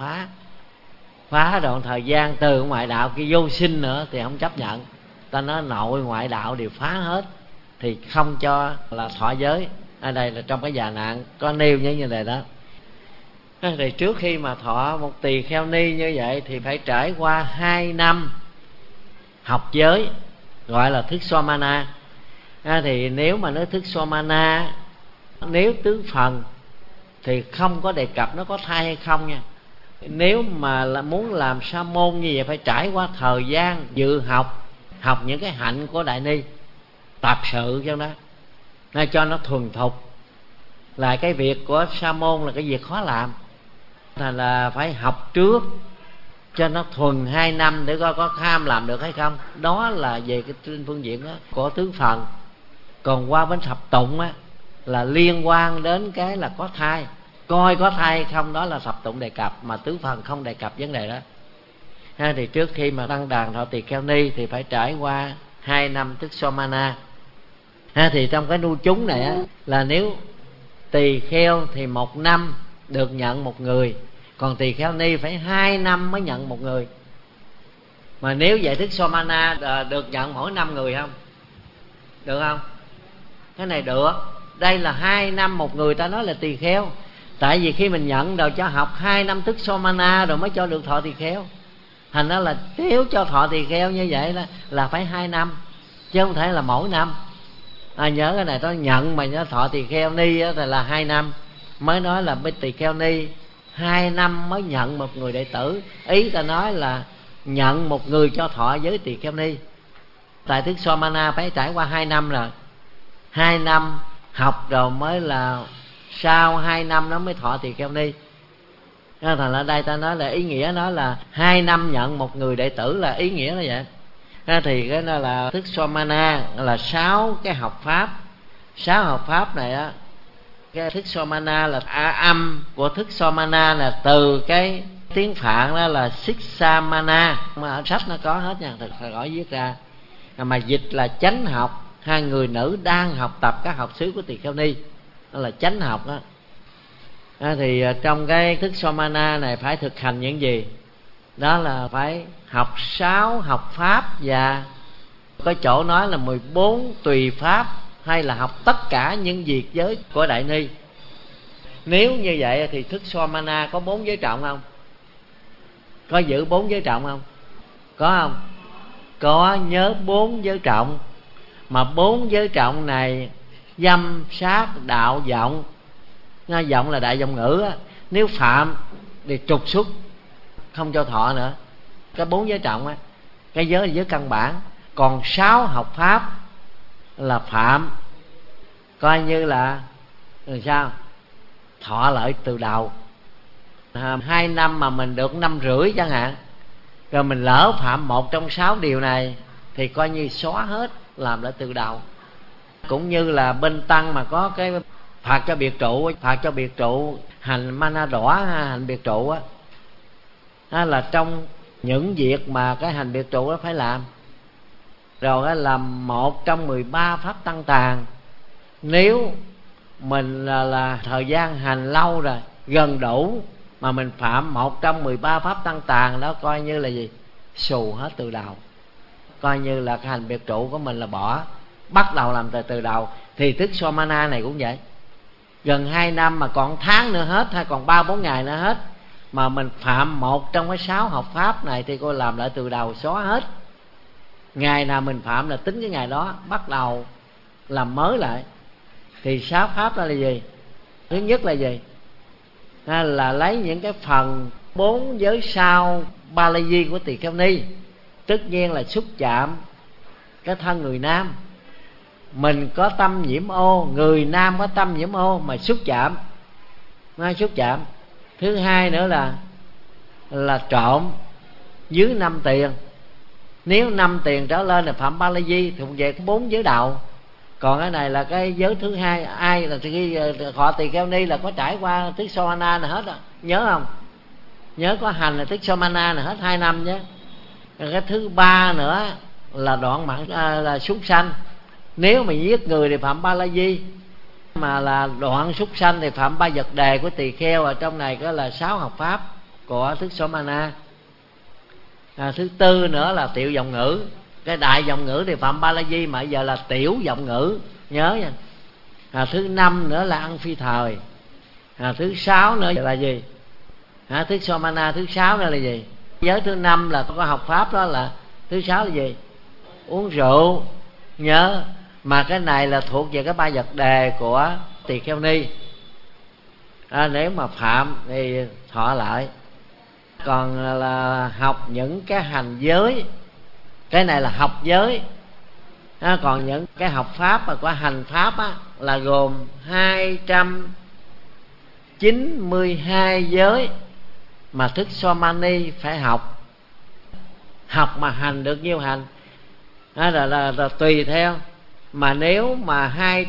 phá rồi thời gian từ ngoại đạo kia vô sinh nữa thì không chấp nhận. Ta nói nội ngoại đạo đều phá hết thì không cho là thọ giới. Ở đây là trong cái già nạn có nêu như vậy đó. Thì trước khi mà thọ một tỳ kheo ni như vậy thì phải trải qua 2 năm học giới, gọi là thức Somana. Thì nếu mà nói thức Somana, nếu tứ phần thì không có đề cập nó có thai hay không nha. Nếu mà là muốn làm sa môn như vậy phải trải qua thời gian dự học những cái hạnh của đại ni, tập sự cho nó, cho nó thuần thục. Là cái việc của sa môn là cái việc khó làm, thành là phải học trước cho nó thuần 2 năm để coi có kham làm được hay không. Đó là về cái trên phương diện đó của tứ phần. Còn qua bên thập tụng á là liên quan đến cái là có thai, coi có thai hay không, đó là thập tụng đề cập, mà tứ phần không đề cập vấn đề đó. Thì trước khi mà đăng đàn thọ tỳ kheo ni thì phải trải qua 2 năm tức Somana. Thì trong cái nu chúng này á, là nếu tỳ kheo thì 1 năm được nhận một người, còn tỳ kheo ni phải 2 năm mới nhận một người. Mà nếu vậy thức Somana được nhận mỗi năm người không? Được không? Cái này được. Đây là 2 năm một người, ta nói là tỳ kheo. Tại vì khi mình nhận đầu cho học 2 năm thức Somana rồi mới cho được thọ tỳ kheo. Thành ra là nếu cho thọ tỳ kheo như vậy là phải 2 năm, chứ không thể là mỗi năm. Nhớ cái này, nó nhận mà nó thọ tỳ kheo ni thì là 2 năm. Mới nói là bên tỳ kheo ni 2 năm mới nhận một người đệ tử. Ý ta nói là nhận một người cho thọ với tỳ kheo ni. Tại thức Somana phải trải qua 2 năm rồi. 2 năm học rồi mới là sau 2 năm nó mới thọ tỳ kheo ni. Thành ra đây ta nói là ý nghĩa nó là 2 năm nhận một người đệ tử, là ý nghĩa nó vậy. Thì cái đó là thức Somana, là 6 cái học pháp. 6 học pháp này á, cái thức Somana là âm của thức Somana là từ cái tiếng Phạn đó là Siksamana, mà ở sách nó có hết nha, thật là gọi viết ra. Mà dịch là chánh học, 2 người nữ đang học tập các học xứ của tỳ kheo ni, đó là chánh học đó. Thì trong cái thức Somana này phải thực hành những gì? Đó là phải học 6 học pháp, và có chỗ nói là 14 tùy pháp, hay là học tất cả những việc giới của đại ni. Nếu như vậy thì thức Somana có 4 giới trọng không? Có giữ 4 giới trọng không? Có không? Có, nhớ 4 giới trọng. Mà 4 giới trọng này dâm, sát, đạo, vọng. Vọng là đại vọng ngữ á. Nếu phạm thì trục xuất, không cho thọ nữa. Cái 4 giới trọng á, cái giới là giới căn bản. Còn 6 học pháp là phạm, coi như là sao? Thọ lợi từ đầu. 2 năm mà mình được 5 rưỡi chẳng hạn, rồi mình lỡ phạm một trong 6 điều này thì coi như xóa hết, làm lại từ đầu. Cũng như là bên tăng mà có cái phạt cho biệt trụ, phạt cho biệt trụ hành mana đỏ, hành biệt trụ á, là trong những việc mà cái hành biệt trụ đó phải làm. Rồi làm một trong 13 pháp tăng tàn. Nếu mình là thời gian hành lâu rồi, gần đủ, mà mình phạm một trong 13 pháp tăng tàn đó, coi như là gì? Xù hết từ đầu. Coi như là cái hành biệt trụ của mình là bỏ, bắt đầu làm từ đầu. Thì thức Somana này cũng vậy. Gần 2 năm mà còn tháng nữa hết, hay còn 3-4 ngày nữa hết, mà mình phạm một trong cái 6 học pháp này thì cô làm lại từ đầu, xóa hết. Ngày nào mình phạm là tính cái ngày đó, bắt đầu làm mới lại. Thì 6 pháp đó là gì? Thứ nhất là gì? Là lấy những cái phần 4 giới sau ba la di của tỳ kheo ni. Tất nhiên là xúc chạm cái thân người nam. Mình có tâm nhiễm ô, người nam có tâm nhiễm ô mà xúc chạm, xúc chạm. Thứ hai nữa là trộm dưới 5 tiền. Nếu 5 tiền trở lên là phạm ba la di, thì về có 4 giới đạo. Còn cái này là cái giới thứ hai. Ai là khi họ tỳ kheo ni là có trải qua thức Somana là hết rồi, nhớ không? Nhớ có hành là thức Somana là hết 2 năm nhé. Cái thứ ba nữa là đoạn mạng là súc sanh. Nếu mà giết người thì phạm ba la di, mà là đoạn súc sanh thì phạm 3 vật đề của tỳ kheo. Ở trong này có là 6 học pháp của thức Somana. Thứ tư nữa là tiểu vọng ngữ. Cái đại vọng ngữ thì phạm ba la di, mà giờ là tiểu vọng ngữ, nhớ nha. Thứ năm nữa là ăn phi thời. Thứ 6 nữa là gì? Thức Somana thứ 6 đó là gì? Giới thứ 5 là có học pháp, đó là thứ 6 là gì? Uống rượu. Nhớ, mà cái này là thuộc về cái 3 vật đề của Tỳ Kheo Ni. Nếu mà phạm thì thọ lại. Còn là học những cái hành giới, cái này là học giới. Còn những cái học pháp mà có hành pháp á, là gồm 292 giới mà Thích Somani phải học. Học mà hành được nhiêu hành là tùy theo. Mà nếu mà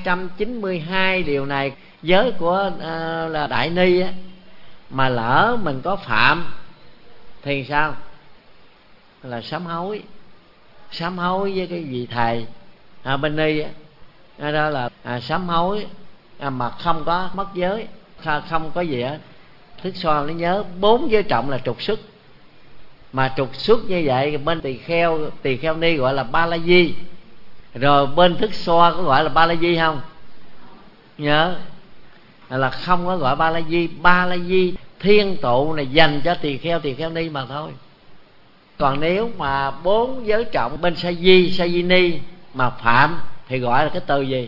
292 điều này giới của là Đại Ni á, mà lỡ mình có phạm thì sao? Là sám hối. Sám hối với cái vị thầy bên Ni á, đó là sám hối mà không có mất giới, không có gì á. Thức So nó nhớ 4 giới trọng là trục xuất. Mà trục xuất như vậy bên Tỳ Kheo Ni gọi là Ba La Di. Rồi bên Thức So có gọi là Ba La Di không? Nhớ là không có gọi Ba La Di. Ba La Di thiên tụ này dành cho Tỳ Kheo Ni mà thôi. Còn nếu mà 4 giới trọng bên Sa Di Ni mà phạm thì gọi là cái từ gì?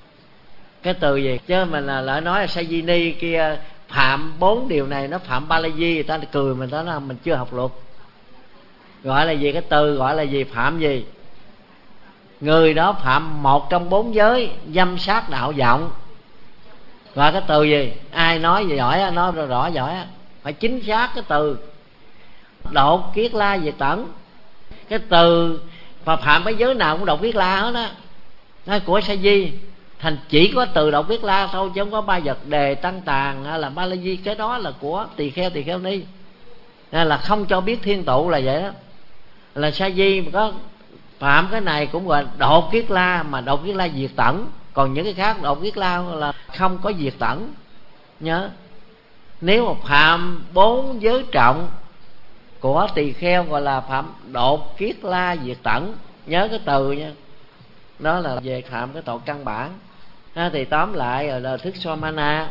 Cái từ gì? Chứ mình lỡ nói là Sa Di Ni kia phạm 4 điều này, nó phạm Ba La Di, người ta cười mình, nói là mình chưa học luật. Gọi là gì? Cái từ gọi là gì? Phạm gì? Người đó phạm một trong 4 giới dâm sát đạo vọng. Gọi cái từ gì? Ai nói giỏi, nói rõ giỏi, phải chính xác cái từ. Đột kiết la diệt tẩn. Cái từ và phạm cái giới nào cũng đột kiết la hết á. Nói của Sa Di thành chỉ có từ đột kiết la thôi, chứ không có 3 vật đề tăng tàn hay là Ba La Di. Cái đó là của Tỳ Kheo Ni, nên là không cho biết thiên tụ là vậy đó. Là Sa Di mà có phạm cái này cũng gọi đột kiết la, mà đột kiết la diệt tẩn. Còn những cái khác đột kiết la là không có diệt tẩn. Nhớ, nếu mà phạm 4 giới trọng của Tỳ Kheo gọi là phạm đột kiết la diệt tẩn. Nhớ cái từ nha, đó là về phạm cái tội căn bản. Thì tóm lại là Thức Somana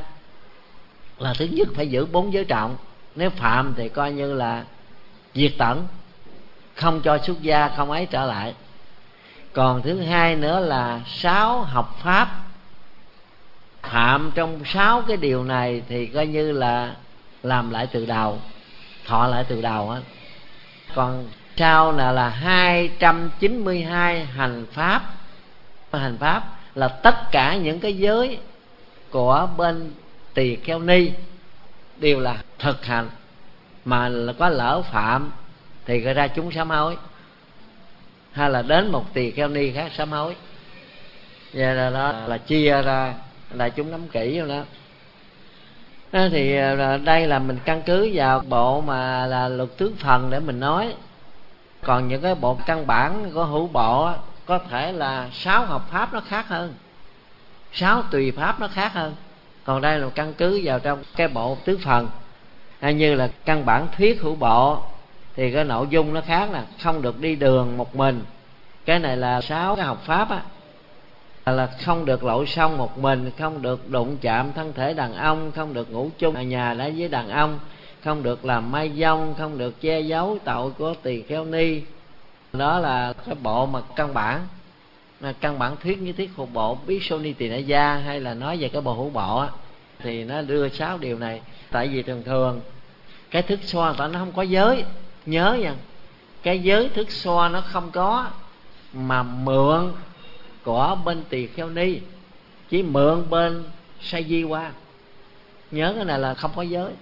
là thứ nhất phải giữ 4 giới trọng. Nếu phạm thì coi như là diệt tẩn, không cho xuất gia, không ấy trở lại. Còn thứ hai nữa là 6 học pháp. Phạm trong 6 cái điều này thì coi như là làm lại từ đầu, thọ lại từ đầu hết. Còn sau là 292 hành pháp. Hành pháp là tất cả những cái giới của bên Tỳ Kheo Ni đều là thực hành. Mà có lỡ phạm thì gây ra chúng sám hối, hay là đến một Tỳ Kheo Ni khác sám hối. Vậy là đó là chia ra là chúng nắm kỹ rồi đó. Thì đây là mình căn cứ vào bộ mà là luật tướng phần để mình nói. Còn những cái bộ căn bản của hữu bộ có thể là 6 học pháp nó khác hơn, 6 tùy pháp nó khác hơn. Còn đây là căn cứ vào trong cái bộ tứ phần. Hay như là căn bản thuyết hữu bộ thì cái nội dung nó khác nè. Không được đi đường một mình. Cái này là 6 cái học pháp á, là không được lội sông một mình, không được đụng chạm thân thể đàn ông, không được ngủ chung ở nhà đã với đàn ông, không được làm mai dông, không được che giấu tội của Tỳ Kheo Ni. Đó là cái bộ mà căn bản. Căn bản thuyết với thuyết hữu bộ Bhikshuni Tỳ Na Gia, hay là nói về cái bộ hữu bộ á, thì nó đưa 6 điều này. Tại vì thường thường cái thức xoa nó không có giới. Nhớ nha, cái giới thức xoa nó không có, mà mượn của bên Tỳ Kheo Ni, chỉ mượn bên Sa Di qua. Nhớ cái này là không có giới,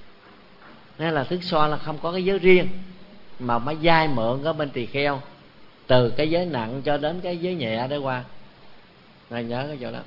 nên là thức xoa là không có cái giới riêng, mà mới dai mượn ở bên Tỳ Kheo, từ cái giới nặng cho đến cái giới nhẹ để qua. Rồi nhớ cái chỗ đó.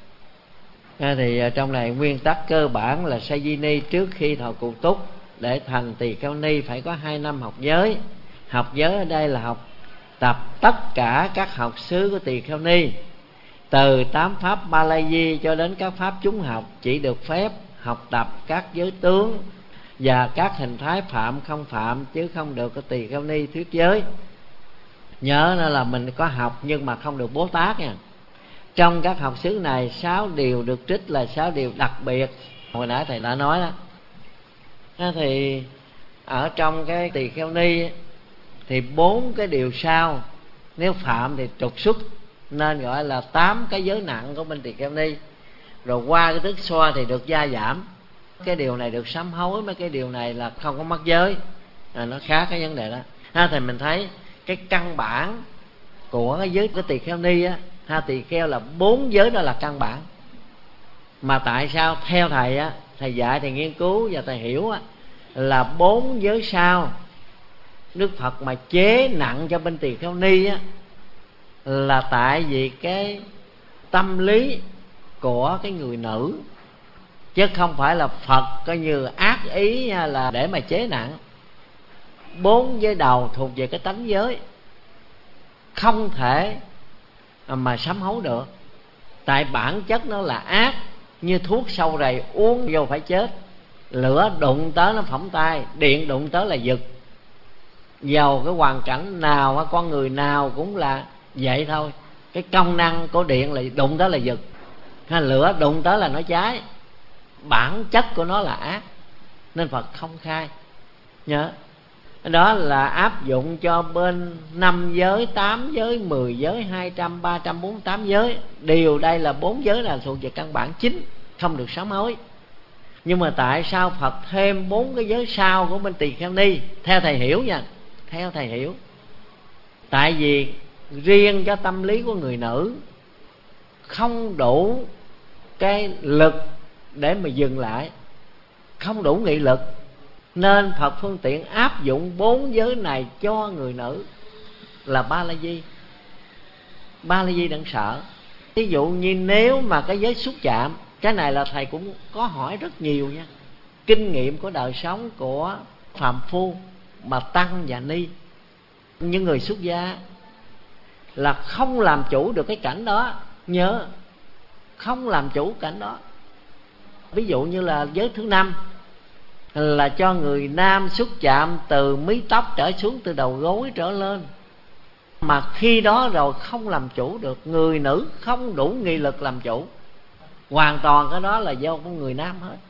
Thì trong này nguyên tắc cơ bản là Sa Di Ni trước khi thọ cụ túc để thành Tỳ Kheo Ni phải có 2 năm học giới. Học giới ở đây là học tập tất cả các học xứ của Tỳ Kheo Ni, từ 8 pháp Ba La Di cho đến các pháp chúng học, chỉ được phép học tập các giới tướng và các hình thái phạm không phạm, chứ không được có Tỳ Kheo Ni thuyết giới. Nhớ nó là mình có học nhưng mà không được Bố Tát nha. Trong các học xứ này 6 điều được trích là 6 điều đặc biệt. Hồi nãy thầy đã nói đó, Thì ở trong cái tỳ kheo ni thì 4 cái điều sau nếu phạm thì trục xuất, nên gọi là 8 cái giới nặng của bên tỳ kheo ni. Rồi qua cái thức xoa thì được gia giảm, cái điều này được sám hối, mấy cái điều này là không có mắc giới, nó khác cái vấn đề đó. Thì mình thấy cái căn bản của cái giới của tỳ kheo ni á, tỳ kheo là 4 giới đó là căn bản. Mà tại sao theo thầy á, thầy dạy, thầy nghiên cứu và thầy hiểu á, là 4 giới sau Đức Phật mà chế nặng cho bên tỳ kheo ni á, là tại vì cái tâm lý của cái người nữ, chứ không phải là Phật coi như ác ý là để mà chế nặng. 4 giới đầu thuộc về cái tánh giới, không thể mà sám hối được, tại bản chất nó là ác, như thuốc sâu rầy uống vô phải chết. Lửa đụng tới nó phỏng tay, điện đụng tới là giật. Dầu cái hoàn cảnh nào, con người nào cũng là vậy thôi. Cái công năng của điện là đụng tới là giật, lửa đụng tới là nó cháy. Bản chất của nó là ác, nên Phật không khai. Nhớ đó là áp dụng cho bên 5 giới, 8 giới, 10 giới, 200, 348 giới. Điều đây là 4 giới là thuộc về căn bản chính, không được sám hối. Nhưng mà tại sao Phật thêm 4 cái giới sau của bên tỳ kheo ni? Theo thầy hiểu nha, theo thầy hiểu, tại vì riêng cho tâm lý của người nữ không đủ cái lực để mà dừng lại, không đủ nghị lực, nên Phật phương tiện áp dụng 4 giới này cho người nữ là Ba La Di. Ba La Di đừng sợ. Ví dụ như nếu mà cái giới xúc chạm, cái này là thầy cũng có hỏi rất nhiều nha, kinh nghiệm của đời sống của phàm phu mà tăng và ni. Những người xuất gia là không làm chủ được cái cảnh đó. Nhớ, không làm chủ cảnh đó. Ví dụ như là giới thứ 5 là cho người nam xúc chạm từ mí tóc trở xuống, từ đầu gối trở lên. Mà khi đó rồi không làm chủ được, người nữ không đủ nghị lực làm chủ, hoàn toàn cái đó là do của người nam hết.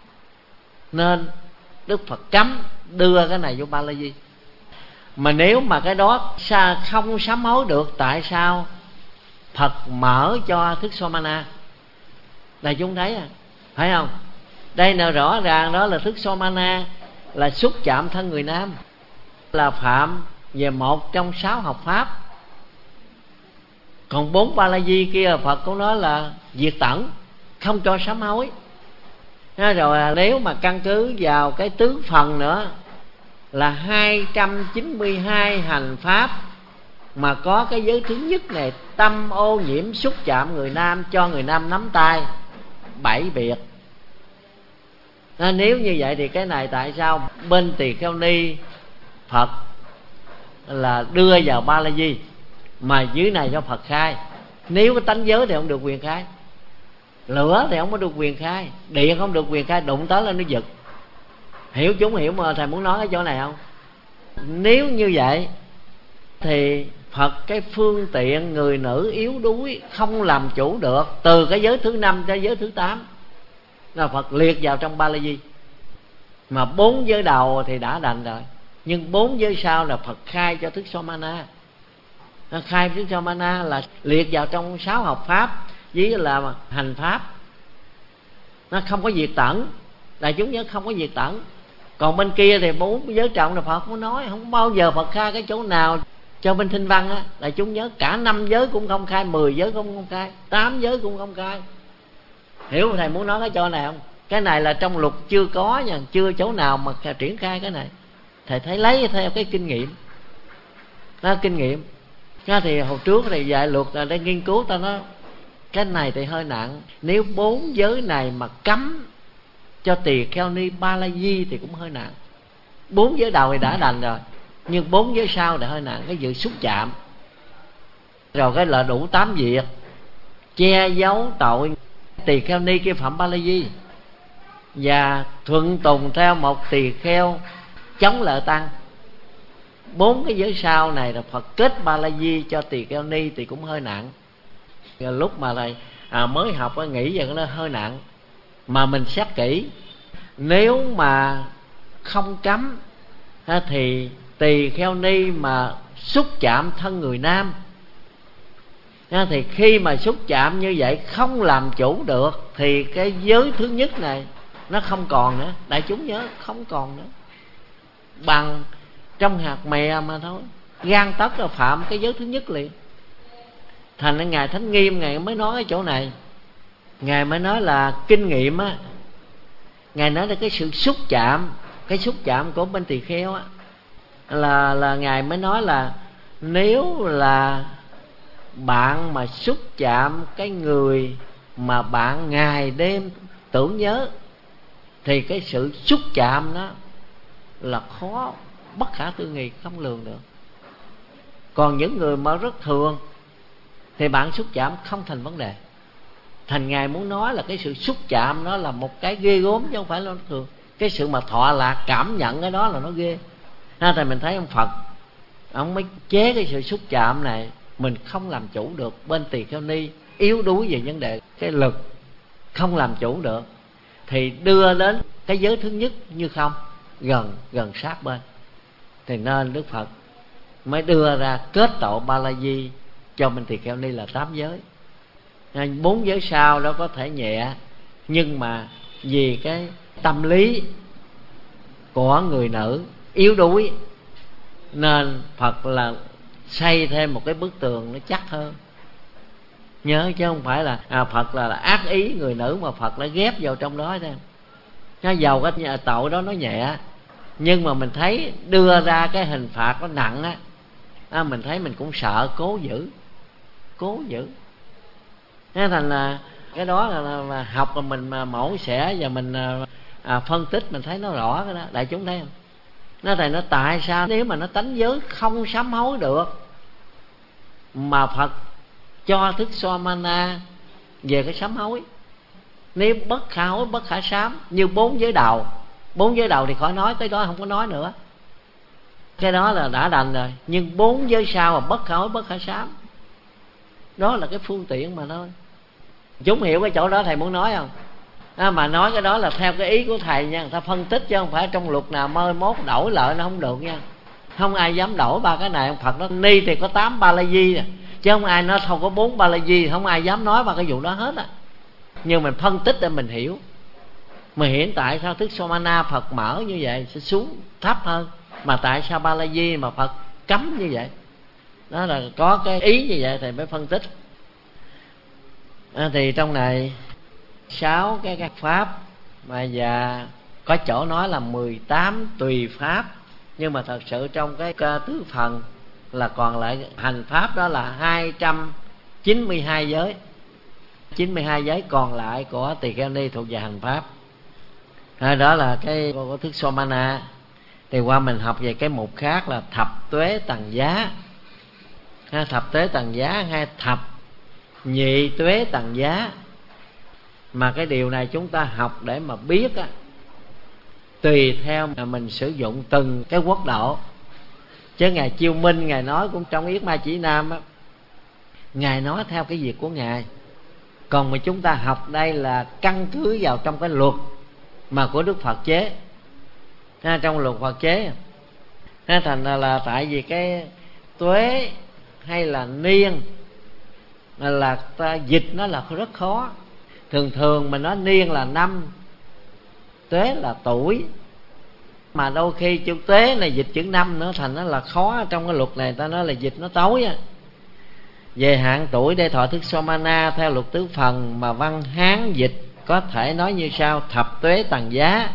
Nên Đức Phật cấm đưa cái này vô Ba La Di. Mà nếu mà cái đó không sám hối được, tại sao Phật mở cho thức Somana? Đại chúng thấy phải không? Đây là rõ ràng đó là thức Somana là xúc chạm thân người nam, là phạm về một trong 6 học pháp. Còn 4 Ba La Di kia Phật cũng nói là diệt tận, không cho sám hối. Rồi nếu mà căn cứ vào cái tứ phần nữa là 292 hành pháp, mà có cái giới thứ nhất này, tâm ô nhiễm xúc chạm người nam, cho người nam nắm tay 7 biệt. Nếu như vậy thì cái này tại sao bên tỳ kheo ni Phật là đưa vào Ba La Di, mà dưới này cho Phật khai? Nếu cái tánh giới thì không được quyền khai, lửa thì không có được quyền khai, điện không được quyền khai, đụng tới lên nó giật. Hiểu chúng hiểu mà thầy muốn nói cái chỗ này không? Nếu như vậy thì Phật cái phương tiện người nữ yếu đuối không làm chủ được, từ cái giới thứ 5 tới giới thứ 8 là Phật liệt vào trong Ba La Di. Mà 4 giới đầu thì đã đành rồi, nhưng 4 giới sau là Phật khai cho thức Somana. Khai thức Somana là liệt vào trong 6 học pháp với là hành pháp. Nó không có diệt tận, đại chúng nhớ, không có diệt tận. Còn bên kia thì 4 giới trọng là Phật không nói, không bao giờ Phật khai cái chỗ nào. Cho bên Thinh Văn á, đại chúng nhớ, cả 5 giới cũng không khai, 10 giới cũng không khai, 8 giới cũng không khai. Hiểu thầy muốn nói cái chỗ này không? Cái này là trong luật chưa có nha, chưa chỗ nào mà triển khai cái này. Thầy thấy lấy theo cái kinh nghiệm đó, kinh nghiệm đó. Thì hồi trước thì dạy luật là để nghiên cứu, ta nói cái này thì hơi nặng. Nếu 4 giới này mà cấm cho tỳ kheo ni Ba La Di thì cũng hơi nặng. 4 giới đầu thì đã đành rồi, nhưng 4 giới sau thì hơi nặng. Cái dự xúc chạm, rồi cái là đủ 8 việc, che giấu tội tỳ kheo ni kia phạm Ba La Di, và thuận tùng theo một tỳ kheo chống lợi tăng. 4 cái giới sau này là Phật kết Ba La Di cho tỳ kheo ni thì cũng hơi nặng. Lúc mà thầy mới học nghĩ về nó hơi nặng. Mà mình xét kỹ, nếu mà không cấm thì tỳ kheo ni mà xúc chạm thân người nam thì khi mà xúc chạm như vậy không làm chủ được thì cái giới thứ nhất này nó không còn nữa. Đại chúng nhớ, không còn nữa, bằng trong hạt mè mà thôi, gan tấc là phạm cái giới thứ nhất liền. Thành nên ngài Thánh Nghiêm ngài mới nói cái chỗ này, ngài mới nói là kinh nghiệm á, ngài nói là cái sự xúc chạm, cái xúc chạm của bên tỳ kheo á, là ngài mới nói là nếu là bạn mà xúc chạm cái người mà bạn ngày đêm tưởng nhớ thì cái sự xúc chạm đó là khó, bất khả tư nghị, không lường được. Còn những người mà rất thường thì bạn xúc chạm không thành vấn đề. Thành ngài muốn nói là cái sự xúc chạm nó là một cái ghê gớm chứ không phải là thường. Cái sự mà thọ lạc cảm nhận cái đó là nó ghê. Thì mình thấy ông Phật ông mới chế cái sự xúc chạm này, mình không làm chủ được. Bên tỳ kheo ni yếu đuối về vấn đề cái lực, không làm chủ được thì đưa đến cái giới thứ nhất như không, gần sát bên. Thì nên Đức Phật mới đưa ra kết tộ Ba La Di cho bên tỳ kheo ni là 8 giới. 4 giới sau đó có thể nhẹ, nhưng mà vì cái tâm lý của người nữ yếu đuối nên Phật là xây thêm một cái bức tường nó chắc hơn. Nhớ chứ không phải là Phật là ác ý người nữ mà Phật lại ghép vào trong đó thôi. Nó giàu cái tội đó nó nhẹ, nhưng mà mình thấy đưa ra cái hình phạt nó nặng á, mình thấy mình cũng sợ, cố giữ. Thế thành là cái đó là học mà mình mà mổ xẻ và mình phân tích mình thấy nó rõ cái đó. Đại chúng thấy không? Nó thầy nó tại sao nếu mà nó tánh giới không sám hối được mà Phật cho thức Somana về cái sám hối? Nếu bất khả hối bất khả sám như 4 giới đầu, 4 giới đầu thì khỏi nói, tới đó không có nói nữa, cái đó là đã đành rồi. Nhưng 4 giới sau mà bất khả hối bất khả sám, đó là cái phương tiện mà thôi. Chúng hiểu cái chỗ đó thầy muốn nói không? Mà nói cái đó là theo cái ý của thầy nha, người ta phân tích chứ không phải trong luật nào mới mốt đổi lại nó không được nha. Không ai dám đổi ba cái này. Ông Phật nó ni thì có 8 Ba La Di à, chứ không ai nói không có 4 Ba La Di, không ai dám nói ba cái vụ đó hết á. Nhưng mình phân tích để mình hiểu. Mà hiện tại sao thức Somana Phật mở như vậy sẽ xuống thấp hơn, mà tại sao Ba La Di mà Phật cấm như vậy? Đó là có cái ý như vậy thầy mới phân tích. Thì trong này 6 cái pháp mà và có chỗ nói là 18 tùy pháp, nhưng mà thật sự trong cái tứ phần là còn lại hành pháp đó là 292 giới. 92 giới còn lại của tỳ kheo ni thuộc về hành pháp. Đó là cái của thức Somana. Thì qua mình học về cái mục khác là thập tuế tầng giá. Thập tuế tầng giá hay thập nhị tuế tầng giá. Mà cái điều này chúng ta học để mà biết á, tùy theo mà mình sử dụng từng cái quốc độ. Chứ Ngài Chiêu Minh Ngài nói cũng trong Yết Ma Chỉ Nam á, Ngài nói theo cái việc của Ngài. Còn mà chúng ta học đây là căn cứ vào trong cái luật mà của Đức Phật chế, trong luật Phật chế. Thành là tại vì cái tuế hay là niên là ta dịch nó là rất khó. Thường mình nói niên là năm, tuế là tuổi, mà đôi khi chữ tuế này dịch chữ năm nữa, thành nó là khó. Trong cái luật này ta nói là dịch nó tối á. Về hạn tuổi để thọ thức Somana theo luật tứ phần mà văn Hán dịch có thể nói như sau: thập tuế tầng giá,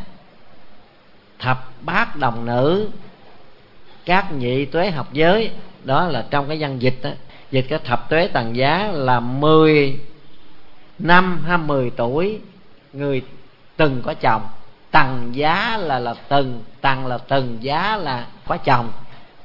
thập bát đồng nữ, các nhị tuế học giới. Đó là trong cái văn dịch đó. Dịch cái thập tuế tầng giá là 10 năm hay 10 tuổi người từng có chồng. Tầng giá là từng, tầng là từng, giá là có chồng.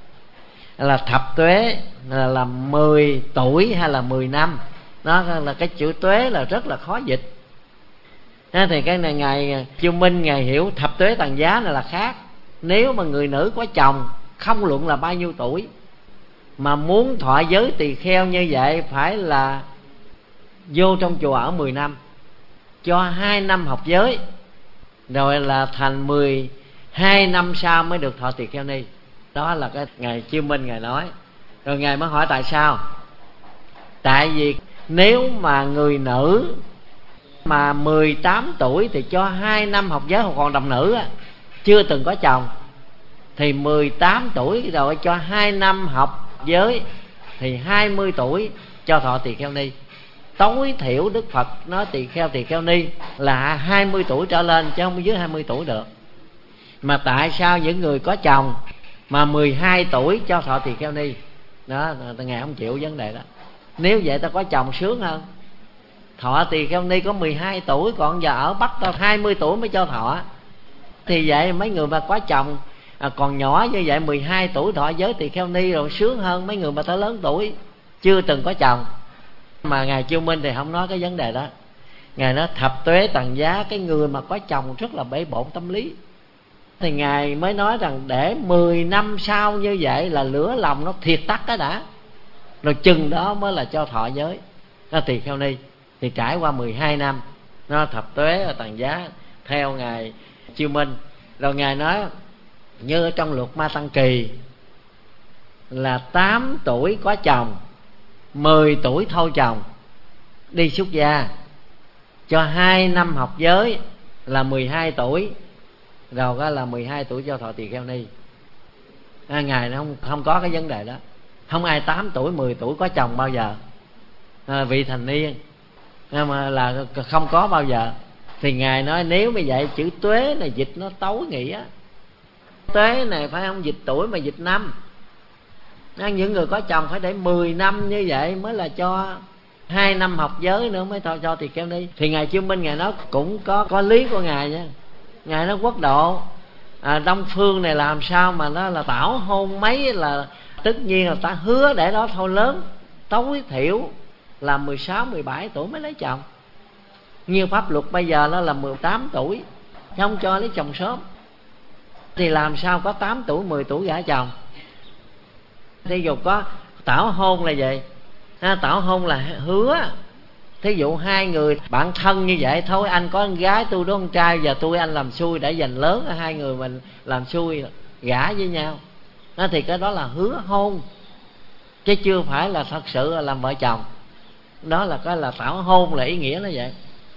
Là thập tuế là 10 tuổi hay là 10 năm. Đó là cái chữ tuế là rất là khó dịch. Thì cái này Ngài Chiêu Minh Ngài hiểu thập tuế tầng giá này là khác. Nếu mà người nữ có chồng, không luận là bao nhiêu tuổi, mà muốn thọ giới tỳ kheo như vậy phải là vô trong chùa ở 10 năm, cho 2 năm học giới, rồi là thành 2 năm sau mới được thọ tỳ kheo ni. Đó là cái ngài Chiêu Minh ngài nói. Rồi ngài mới hỏi tại sao. Tại vì nếu mà người nữ mà 18 tuổi thì cho 2 năm học giới, hoặc còn đồng nữ á, chưa từng có chồng, thì 18 tuổi rồi cho 2 năm học giới, thì 20 tuổi cho thọ tỳ kheo ni. Tối thiểu Đức Phật nói tỳ kheo ni là 20 tuổi trở lên, chứ không dưới 20 tuổi được. Mà tại sao những người có chồng mà 12 tuổi cho thọ tỳ kheo ni? Đó, ngài không chịu vấn đề đó. Nếu vậy ta có chồng sướng hơn. Thọ tỳ kheo ni có 12 tuổi, còn giờ ở Bắc ta 20 tuổi mới cho thọ. Thì vậy mấy người mà có chồng còn nhỏ như vậy, 12 tuổi thọ giới tỳ kheo ni rồi sướng hơn mấy người mà ta lớn tuổi chưa từng có chồng. Mà ngài Chiêu Minh thì không nói cái vấn đề đó. Ngài nói thập tuế tằng giá, cái người mà có chồng rất là bể bộn tâm lý. Thì ngài mới nói rằng để 10 năm sau như vậy là lửa lòng nó thiệt tắt cái đã, rồi chừng đó mới là cho thọ giới nó tỳ kheo ni. Thì trải qua 12 năm nó thập tuế ở tằng giá theo ngài Chiêu Minh. Rồi ngài nói như ở trong luật Ma Tăng Kỳ là 8 tuổi có chồng, 10 tuổi thôi chồng, đi xuất gia, cho 2 năm học giới là 12 tuổi, rồi đó là 12 tuổi cho thọ tỳ kheo ni. Ngài nó không có cái vấn đề đó. Không ai 8 tuổi 10 tuổi có chồng bao giờ, vị thành niên mà là không có bao giờ. Thì ngài nói nếu như vậy chữ tuế này dịch nó tối nghĩa. Tuế này phải không dịch tuổi mà dịch năm. Những người có chồng phải để 10 năm như vậy mới là cho 2 năm học giới nữa mới cho tỳ kheo ni. Thì ngài Chiêu Minh ngài nói cũng có lý của ngài nha. Ngài nói quốc độ Đông phương này làm sao mà nó là tảo hôn mấy, là tất nhiên là ta hứa để đó thôi lớn, tối thiểu là 16, 17 tuổi mới lấy chồng. Như pháp luật bây giờ nó là 18 tuổi, không cho lấy chồng sớm. Thì làm sao có 8 tuổi, 10 tuổi gả chồng. Thí dụ có tảo hôn là vậy. Tảo hôn là hứa. Thí dụ hai người bạn thân như vậy, thôi anh có con gái, tôi có con trai, giờ tôi anh làm xui để giành lớn, hai người mình làm xui gả với nhau. Thì cái đó là hứa hôn, chứ chưa phải là thật sự là làm vợ chồng. Đó là cái là tảo hôn, là ý nghĩa nó vậy.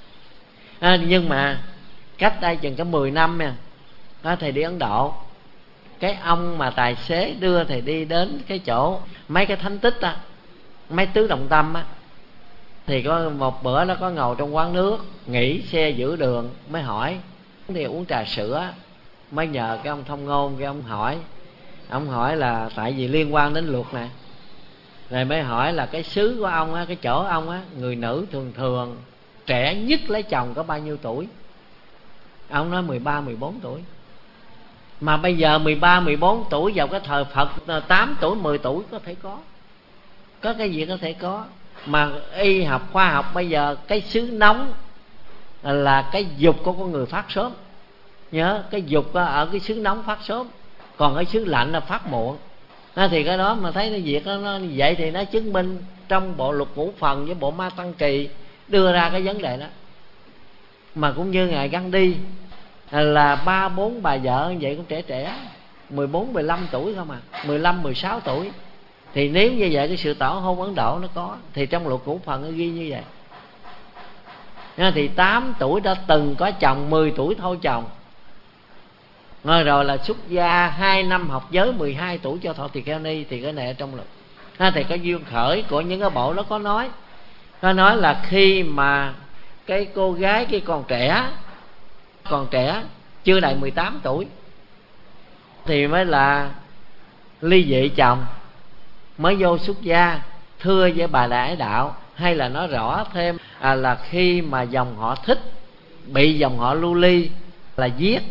Nhưng mà cách đây chừng có 10 năm nha, thầy đi Ấn Độ, cái ông mà tài xế đưa thầy đi đến cái chỗ mấy cái thánh tích á, mấy tứ động tâm á, thì có một bữa nó có ngồi trong quán nước, nghỉ xe giữa đường, mới hỏi thì uống trà sữa, mới nhờ cái ông thông ngôn, cái ông hỏi là tại vì liên quan đến luật này, rồi mới hỏi là cái xứ của ông á, cái chỗ ông á, người nữ thường thường trẻ nhất lấy chồng có bao nhiêu tuổi? Ông nói 13, 14 tuổi. Mà bây giờ 13, 14 tuổi vào cái thời Phật 8 tuổi, 10 tuổi có thể có cái gì có thể có. Mà y học, khoa học bây giờ cái xứ nóng là cái dục của con người phát sớm. Nhớ cái dục ở cái xứ nóng phát sớm, còn cái xứ lạnh là phát muộn. Thì cái đó mà thấy cái việc đó nó vậy thì nó chứng minh trong bộ luật ngũ phần với bộ Ma Tăng Kỳ đưa ra cái vấn đề đó. Mà cũng như ngài Gandhi là 3, 4 bà vợ như vậy cũng trẻ 14, 15 tuổi không à, 15, 16 tuổi. Thì nếu như vậy cái sự tảo hôn Ấn Độ nó có, thì trong luật ngũ phần nó ghi như vậy. Thì 8 tuổi đã từng có chồng, 10 tuổi thôi chồng, rồi là xuất gia 2 năm học giới, 12 tuổi cho thọ tỳ kheo ni. Thì cái này ở trong luật. Thì cái duyên khởi của những cái bộ đó có nói là khi mà cái cô gái kia còn trẻ chưa đầy 18 tuổi thì mới là ly dị chồng, mới vô xuất gia thưa với bà Đại Đạo. Hay là nói rõ thêm là khi mà dòng họ Thích bị dòng họ Lưu Ly là giết,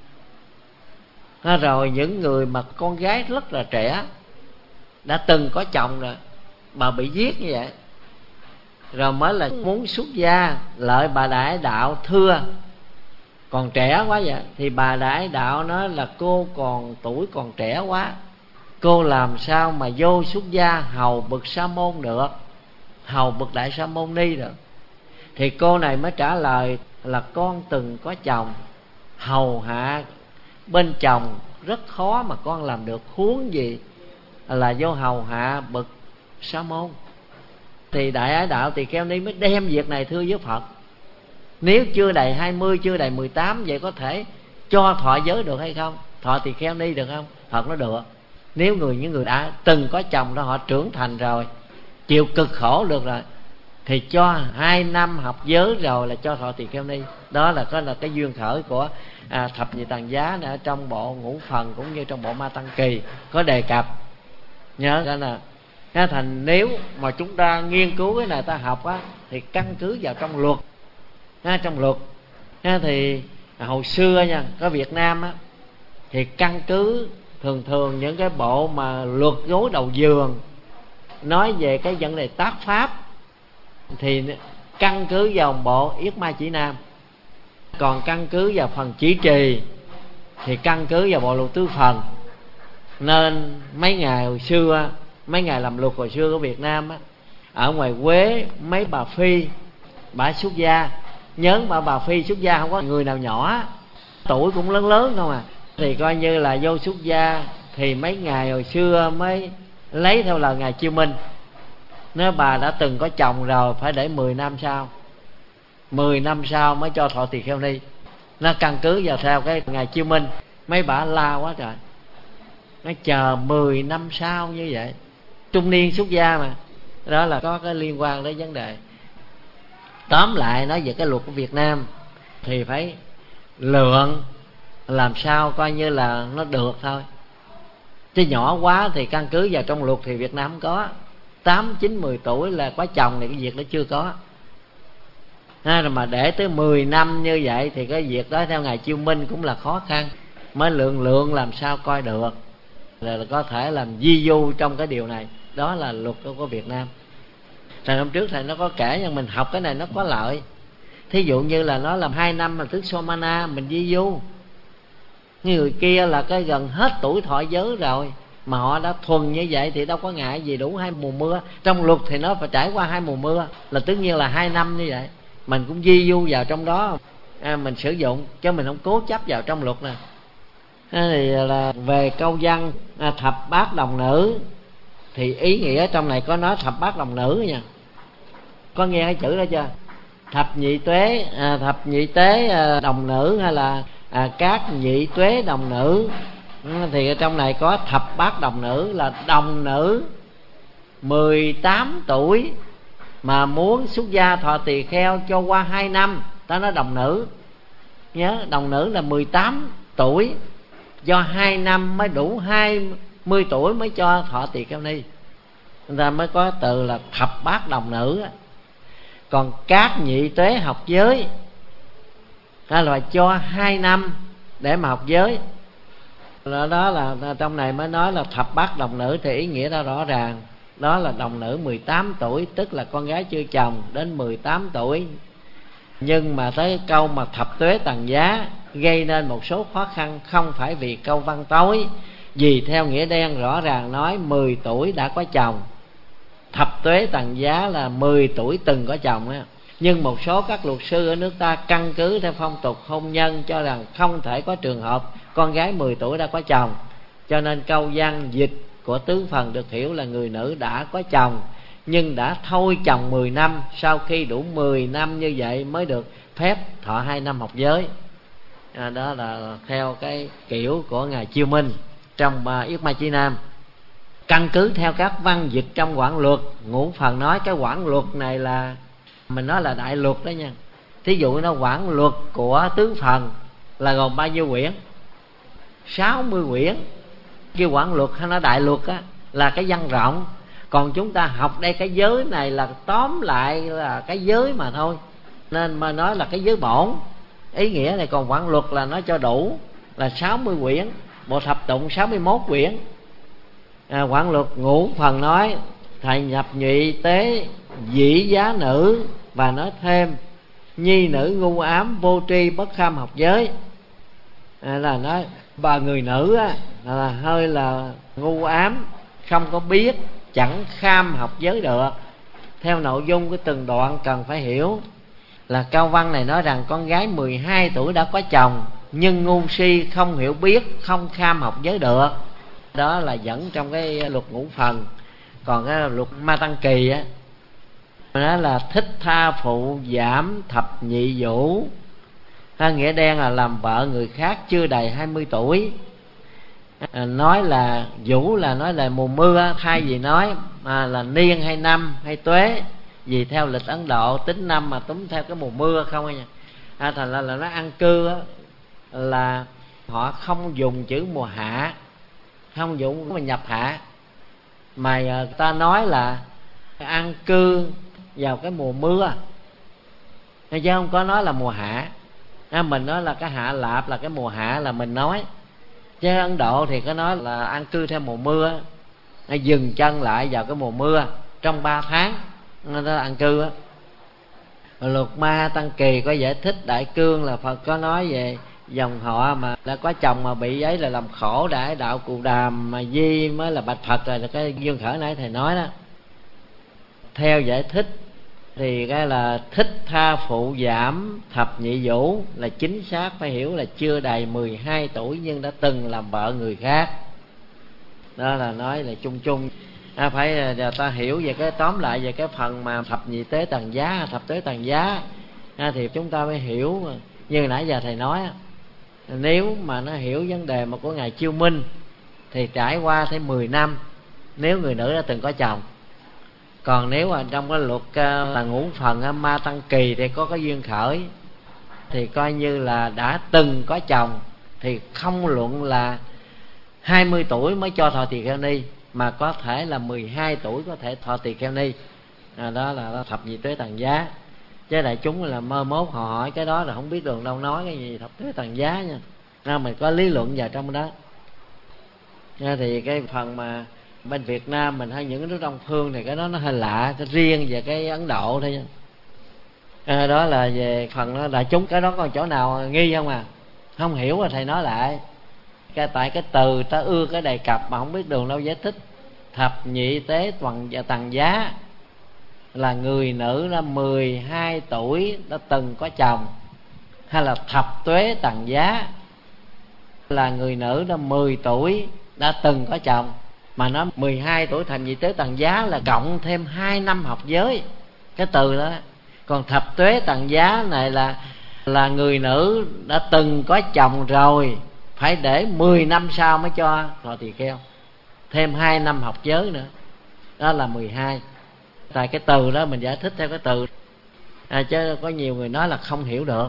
rồi những người mà con gái rất là trẻ đã từng có chồng rồi mà bị giết như vậy, rồi mới là muốn xuất gia, lợi bà Đại Đạo thưa còn trẻ quá vậy. Thì bà Đại Đạo nói là cô còn tuổi còn trẻ quá, cô làm sao mà vô xuất gia hầu bậc sa môn được, hầu bậc đại sa môn ni được. Thì cô này mới trả lời là con từng có chồng, hầu hạ bên chồng rất khó mà con làm được, huống gì là vô hầu hạ bậc sa môn. Thì Đại Ái Đạo Tỳ Kheo Ni mới đem việc này thưa với Phật. Nếu chưa đầy 20, chưa đầy 18, vậy có thể cho thọ giới được hay không? Thọ Tỳ Kheo Ni được không? Phật nói được. Nếu những người đã từng có chồng đó, họ trưởng thành rồi, chịu cực khổ được rồi, thì cho 2 năm học giới rồi là cho thọ Tỳ Kheo Ni. Đó là cái duyên khởi của thập nhị tầng giá ở trong bộ Ngũ Phần cũng như trong bộ Ma Tăng Kỳ có đề cập. Nhớ cái là thành nếu mà chúng ta nghiên cứu cái này, ta học á, thì căn cứ vào trong luật. Trong luật thì hồi xưa nha, có Việt Nam á, thì căn cứ thường những cái bộ mà luật gối đầu giường nói về cái vấn đề tác pháp thì căn cứ vào bộ Yết Ma Chỉ Nam. Còn căn cứ vào phần chỉ trì thì căn cứ vào bộ Luật Tứ Phần. Nên mấy ngày hồi xưa, mấy ngày làm luật hồi xưa của Việt Nam á, ở ngoài Quế mấy bà Phi bà xuất gia, nhớ bà Phi xuất gia không có người nào nhỏ, tuổi cũng lớn lớn không à, thì coi như là vô xuất gia. Thì mấy ngày hồi xưa mới lấy theo lời Ngài Chiêu Minh, nếu bà đã từng có chồng rồi phải để 10 năm sau, 10 năm sau mới cho thọ Tỳ Kheo Ni. Nó căn cứ vào theo cái Ngài Chiêu Minh. Mấy bà la quá trời, nó chờ 10 năm sau như vậy, trung niên xuất gia mà. Đó là có cái liên quan đến vấn đề. Tóm lại nói về cái luật của Việt Nam thì phải lượng làm sao coi như là nó được thôi, chứ nhỏ quá thì căn cứ vào trong luật thì Việt Nam không có. 8, 9, 10 tuổi là có chồng thì cái việc đó chưa có. Rồi mà để tới 10 năm như vậy thì cái việc đó theo Ngài Chiêu Minh cũng là khó khăn. Mới lượng làm sao coi được là có thể làm di du trong cái điều này. Đó là luật của Việt Nam. Thầy hôm trước thầy nó có kể, nhưng mình học cái này nó có lợi. Thí dụ như là nó làm 2 năm là tức Somana, mình di du. Người kia là cái gần hết tuổi thọ giới rồi, mà họ đã thuần như vậy thì đâu có ngại gì đủ 2 mùa mưa. Trong luật thì nó phải trải qua 2 mùa mưa, là tất nhiên là 2 năm như vậy. Mình cũng di du vào trong đó, mình sử dụng, chứ mình không cố chấp vào trong luật nè. Thì là về câu văn thập bát đồng nữ, thì ý nghĩa trong này có nói thập bát đồng nữ nha. Có nghe cái chữ đó chưa? Thập nhị tế đồng nữ, hay là các nhị tuế đồng nữ. Thì trong này có thập bát đồng nữ, là đồng nữ 18 tuổi mà muốn xuất gia thọ tỳ kheo cho qua 2 năm, ta nói đồng nữ. Nhớ đồng nữ là 18 tuổi, do 2 năm mới đủ 20 tuổi mới cho thọ tỳ kheo ni. Người ta mới có từ là thập bát đồng nữ. Còn các nhị tuế học giới là cho 2 năm để mà học giới. Đó là trong này mới nói là thập bát đồng nữ, thì ý nghĩa đó rõ ràng. Đó là đồng nữ 18 tuổi, tức là con gái chưa chồng đến 18 tuổi. Nhưng mà tới câu mà thập tuế tầng giá gây nên một số khó khăn, không phải vì câu văn tối, vì theo nghĩa đen rõ ràng nói 10 tuổi đã có chồng. Thập tuế tầng giá là 10 tuổi từng có chồng á. Nhưng một số các luật sư ở nước ta căn cứ theo phong tục hôn nhân cho rằng không thể có trường hợp con gái 10 tuổi đã có chồng. Cho nên câu văn dịch của tứ phần được hiểu là người nữ đã có chồng, nhưng đã thôi chồng 10 năm, sau khi đủ 10 năm như vậy mới được phép thọ 2 năm học giới. Đó là theo cái kiểu của Ngài Chiêu Minh trong Yết Ma Chi Nam. Căn cứ theo các văn dịch trong Quảng Luật, Ngũ Phần nói cái Quảng Luật này là mình nói là đại luật đó nha. Thí dụ nó Quảng Luật của tứ phần là gồm bao nhiêu quyển? 60 quyển. Cái Quảng Luật hay nó đại luật á là cái văn rộng. Còn chúng ta học đây cái giới này là tóm lại là cái giới mà thôi, nên mà nói là cái giới bổn. Ý nghĩa này, còn Quảng Luật là nó cho đủ là 60 quyển. Bộ Thập Tụng 61 quyển. Quảng Luật Ngũ Phần nói thầy nhập nhị tế dĩ giá nữ, và nói thêm nhi nữ ngu ám vô tri bất kham học giới. Là nói bà người nữ á, là hơi là ngu ám, không có biết, chẳng kham học giới được. Theo nội dung của từng đoạn cần phải hiểu là câu văn này nói rằng con gái 12 tuổi đã có chồng nhưng ngu si không hiểu biết, không kham học giới được. Đó là dẫn trong cái luật ngũ phần. Còn cái luật Ma Tăng Kỳ á, nó là thích tha phụ giảm thập nhị vũ. Nghĩa đen là làm vợ người khác chưa đầy 20 tuổi. Nói là vũ là nói là mùa mưa, thay vì nói là niên hay năm hay tuế, vì theo lịch Ấn Độ tính năm mà tính theo cái mùa mưa không nha. Thành ra là nó ăn cư á, là họ không dùng chữ mùa hạ, không dùng mà nhập hạ, mà ta nói là an cư vào cái mùa mưa, chứ không có nói là mùa hạ. Mình nói là cái hạ lạp là cái mùa hạ là mình nói, chứ Ấn Độ thì có nói là an cư theo mùa mưa, nó dừng chân lại vào cái mùa mưa trong 3 tháng, nó là an cư á. Luật Ma Tăng Kỳ có giải thích Đại Cương là Phật có nói về dòng họ mà đã có chồng mà bị ấy là làm khổ đại đạo Cù Đàm mà Di mới là bạch Phật rồi, là cái Dương Khởi nãy thầy nói đó. Theo giải thích thì cái là thích tha phụ giảm thập nhị vũ là chính xác, phải hiểu là chưa đầy 12 tuổi nhưng đã từng làm vợ người khác. Đó là nói là chung chung. Phải ta hiểu về cái tóm lại về cái phần mà thập nhị tế tầng giá, thập tế tầng giá, thì chúng ta mới hiểu. Như nãy giờ thầy nói, nếu mà nó hiểu vấn đề mà của Ngài Chiêu Minh thì trải qua tới 10 năm nếu người nữ đã từng có chồng. Còn nếu mà trong cái luật là ngũ phần Ma Tăng Kỳ thì có cái duyên khởi thì coi như là đã từng có chồng, thì không luận là 20 tuổi mới cho thọ tỳ kheo ni, mà có thể là 12 tuổi có thể thọ tỳ kheo ni. Đó là thập nhị tuế tầng giá. Chứ đại chúng là mơ mốt họ hỏi cái đó là không biết đường đâu nói cái gì thập tuế tầng giá nha. Mình có lý luận vào trong đó. Thì cái phần mà bên Việt Nam mình hay những nước Đông phương thì cái đó nó hơi lạ, cái riêng về cái Ấn Độ thôi nha. Đó là về phần đó, đại chúng cái đó còn chỗ nào nghi không không hiểu rồi thầy nói lại. Tại cái từ ta ưa cái đề cập mà không biết đường đâu giải thích. Thập nhị tế tầng giá là người nữ đã 12 tuổi đã từng có chồng, hay là thập tuế tầng giá là người nữ đã 10 tuổi đã từng có chồng. Mà nó 12 tuổi thành nhị tế tầng giá là cộng thêm 2 năm học giới, cái từ đó. Còn thập tuế tầng giá này là người nữ đã từng có chồng rồi, phải để 10 năm sau mới cho thọ tỳ kheo, thêm 2 năm học giới nữa, đó là 12. Tại cái từ đó mình giải thích theo cái từ, chứ có nhiều người nói là không hiểu được.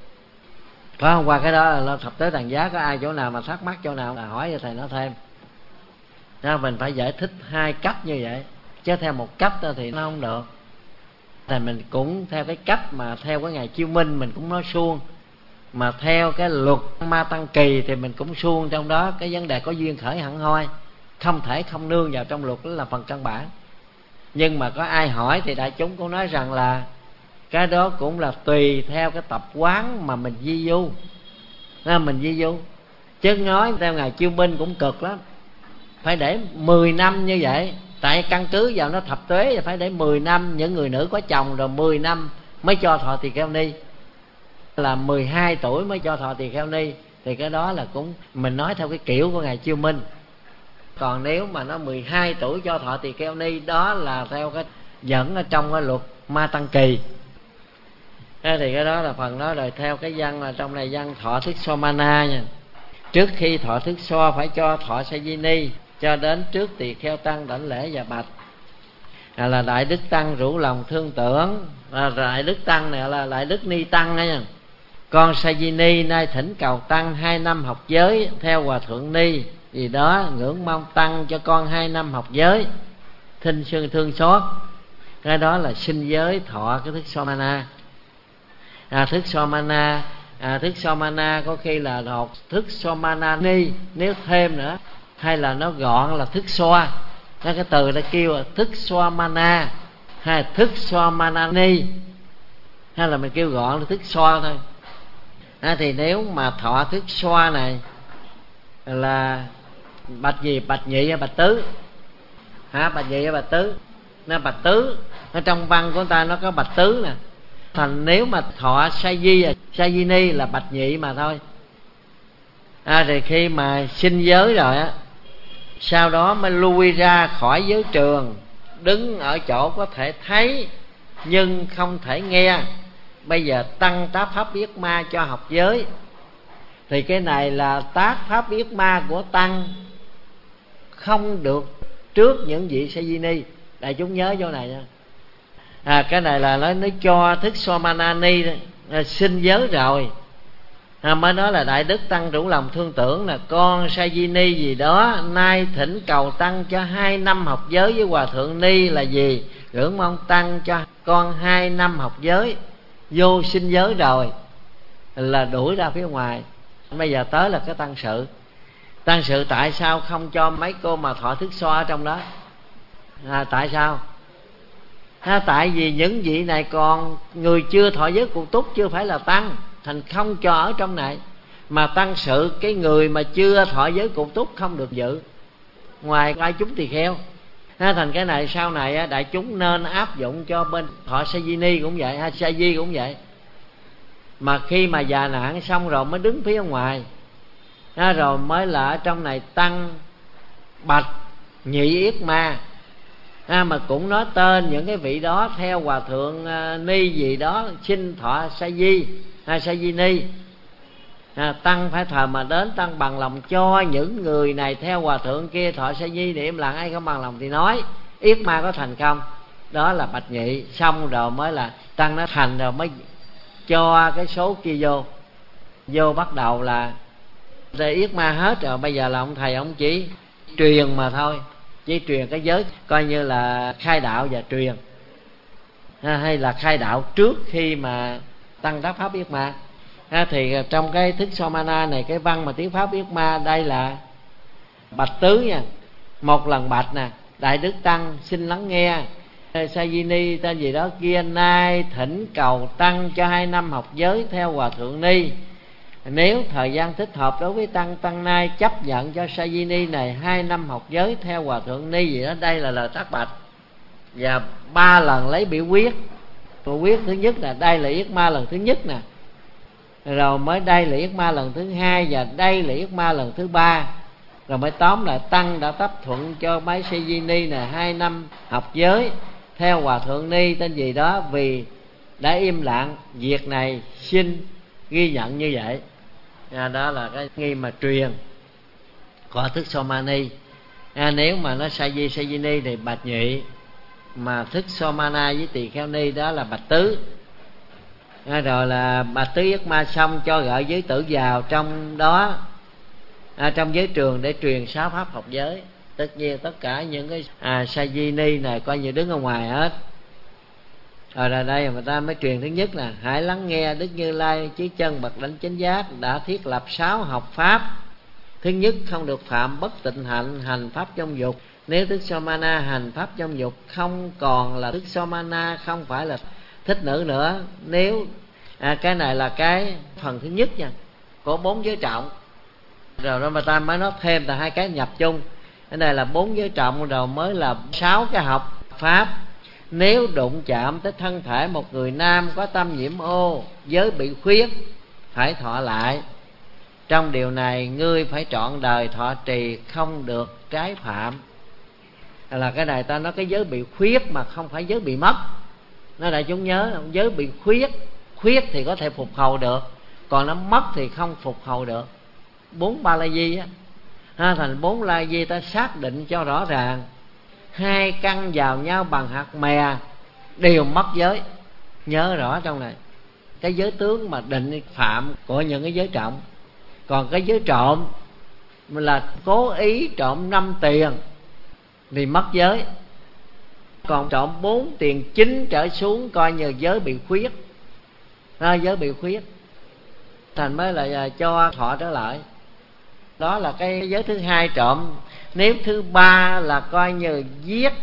Có hôm qua cái đó là thập tế tầng giá, có ai chỗ nào mà thắc mắc chỗ nào là hỏi cho thầy nói thêm. Mình phải giải thích 2 cấp như vậy, chứ theo một cấp thì nó không được. Thì mình cũng theo cái cấp mà theo cái Ngài Chiêu Minh mình cũng nói suông, mà theo cái luật Ma Tăng Kỳ thì mình cũng suông trong đó. Cái vấn đề có duyên khởi hẳn hoi, không thể không nương vào trong luật, đó là phần căn bản. Nhưng mà có ai hỏi thì đại chúng cũng nói rằng là cái đó cũng là tùy theo cái tập quán mà mình di du. Mình di du, chứ nói theo Ngài Chiêu Minh cũng cực lắm, phải để 10 năm như vậy. Tại căn cứ vào nó thập tuế thì phải để 10 năm, những người nữ có chồng rồi 10 năm mới cho thọ tỳ kheo ni, là 12 tuổi mới cho thọ tỳ kheo ni. Thì cái đó là cũng mình nói theo cái kiểu của Ngài Chiêu Minh. Còn nếu mà nó 12 tuổi cho thọ tỳ kheo ni, đó là theo cái dẫn ở trong cái luật Ma Tăng Kỳ. Thì cái đó là phần đó. Rồi theo cái văn là trong này văn thọ thức Somana nha. Trước khi thọ thức so phải cho thọ sa di ni, cho đến trước tỳ kheo tăng đảnh lễ và bạch. Là đại đức tăng rủ lòng thương tưởng. Đại đức tăng này là đại đức ni tăng nha. Con sa di ni nay thỉnh cầu tăng 2 năm học giới theo hòa thượng ni, vì đó ngưỡng mong tăng cho con 2 năm học giới, thinh sương thương xót. Cái đó là sinh giới thọ cái thức Somana. Thức Somana, thức Somana có khi là học thức Somana ni nếu thêm nữa, hay là nó gọn là thức xoa. Cái từ đã kêu là thức Somana hay thức Somana ni, hay là mình kêu gọn là thức xoa thôi. Thì nếu mà thọ thức xoa này là bạch gì? Bạch nhị hay bạch tứ? Bạch nhị hay bạch tứ? Nó bạch tứ. Ở trong văn của ta nó có bạch tứ nè. Thành nếu mà thọ sa di ni là bạch nhị mà thôi. Thì khi mà sinh giới rồi á, sau đó mới lui ra khỏi giới trường, đứng ở chỗ có thể thấy nhưng không thể nghe. Bây giờ tăng tác pháp yết ma cho học giới, thì cái này là tác pháp yết ma của tăng, không được trước những vị sa di ni. Đại chúng nhớ chỗ này nha. Cái này là nó cho Thích Somanani sinh giới rồi, mới nói là đại đức tăng đủ lòng thương tưởng là con sa di ni gì đó nay thỉnh cầu tăng cho 2 năm học giới với hòa thượng ni là gì, ngưỡng mong tăng cho con 2 năm học giới. Vô sinh giới rồi là đuổi ra phía ngoài. Bây giờ tới là cái tăng sự. Tăng sự tại sao không cho mấy cô mà thọ thức so ở trong đó? Tại sao? Tại vì những vị này còn người chưa thọ giới cụ túc, chưa phải là tăng, thành không cho ở trong này. Mà tăng sự cái người mà chưa thọ giới cụ túc không được dự, ngoài ai chúng tỳ kheo. Thành cái này sau này đại chúng nên áp dụng cho bên thọ sa di ni cũng vậy, sa di cũng vậy. Mà khi mà già nạn xong rồi mới đứng phía ngoài, rồi mới là ở trong này tăng bạch nhị yết ma. Mà cũng nói tên những cái vị đó theo hòa thượng ni gì đó xin thọ sa di, sa di ni. Tăng phải thờ mà đến tăng bằng lòng cho những người này theo hòa thượng kia thọ sa di để im lặng, ai không bằng lòng thì nói yết ma có thành không. Đó là bạch nhị. Xong rồi mới là tăng nó thành rồi mới cho cái số kia vô bắt đầu là yết ma hết rồi. Bây giờ là ông thầy ông chỉ truyền mà thôi, chỉ truyền cái giới coi như là khai đạo và truyền, hay là khai đạo trước khi mà tăng đắc pháp yết ma. Thì trong cái thức Somana này, cái văn mà tiếng pháp yết ma đây là bạch tứ nha. Một lần bạch nè: đại đức tăng xin lắng nghe, sa di ni tên gì đó kia nay thỉnh cầu tăng cho 2 năm học giới theo hòa thượng ni. Nếu thời gian thích hợp đối với tăng nay chấp nhận cho sa di ni này 2 năm học giới theo hòa thượng ni gì đó. Đây là lời tác bạch, và 3 lần lấy biểu quyết. Quyết thứ nhất là đây là yết ma lần thứ nhất nè, rồi mới đây là yết ma lần thứ 2, và đây là yết ma lần thứ 3. Rồi mới tóm lại tăng đã chấp thuận cho mấy sa di ni này 2 năm học giới theo hòa thượng ni tên gì đó, vì đã im lặng. Việc này xin ghi nhận như vậy. Đó là cái nghi mà truyền của thức Somani. Nếu mà nó sa di ni thì bạch nhị, mà thức Somana với tỳ kheo ni đó là bạch tứ. Rồi là bạch tứ yết ma xong cho gọi giới tử vào trong đó, trong giới trường để truyền 6 pháp học giới. Tất nhiên tất cả những cái sa di ni này coi như đứng ở ngoài hết. Rồi là đây mà ta mới truyền thứ nhất là: hãy lắng nghe Đức Như Lai chí chân bậc đảnh chánh giác đã thiết lập 6 học pháp. Thứ nhất, không được phạm bất tịnh hạnh, hành pháp trong dục. Nếu thức Somana hành pháp trong dục không còn là thức Somana, không phải là thích nữ nữa. Nếu cái này là cái phần thứ nhất nha, có 4 giới trọng. Rồi đó mà ta mới nói thêm là 2 cái nhập chung. Cái này là 4 giới trọng, rồi mới là 6 cái học pháp. Nếu đụng chạm tới thân thể một người nam có tâm nhiễm ô, giới bị khuyết, phải thọ lại. Trong điều này ngươi phải trọn đời thọ trì, không được trái phạm. Là cái này ta nói cái giới bị khuyết mà không phải giới bị mất. Nó đại chúng nhớ, giới bị khuyết, khuyết thì có thể phục hồi được, còn nó mất thì không phục hồi được. 4 ba la di á, thành 4 la di ta xác định cho rõ ràng. 2 căn vào nhau bằng hạt mè đều mất giới. Nhớ rõ trong này cái giới tướng mà định phạm của những cái giới trọng. Còn cái giới trộm là cố ý trộm 5 tiền thì mất giới. Còn trộm 4 tiền chính trở xuống coi như giới bị khuyết. Giới bị khuyết, thành mới là cho thọ trở lại. Đó là cái giới thứ 2 trộm. Nếu thứ 3 là coi như giết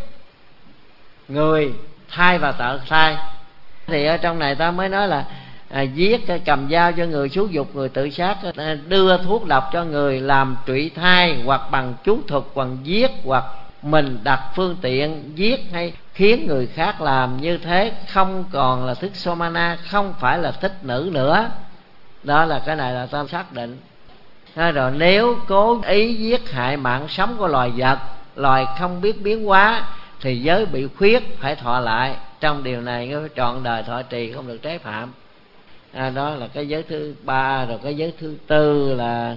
người thai và tự thai. Thì ở trong này ta mới nói là giết, cầm dao cho người xúi dục người tự sát, đưa thuốc độc cho người làm trụy thai, hoặc bằng chú thuật còn giết, hoặc mình đặt phương tiện giết hay khiến người khác làm như thế, không còn là thức Somana, không phải là thích nữ nữa. Đó là cái này là ta xác định. Rồi nếu cố ý giết hại mạng sống của loài vật, loài không biết biến hóa, thì giới bị khuyết phải thọ lại. Trong điều này ngươi phải trọn đời thọ trì, không được trái phạm. Đó là cái giới thứ ba. Rồi cái giới thứ tư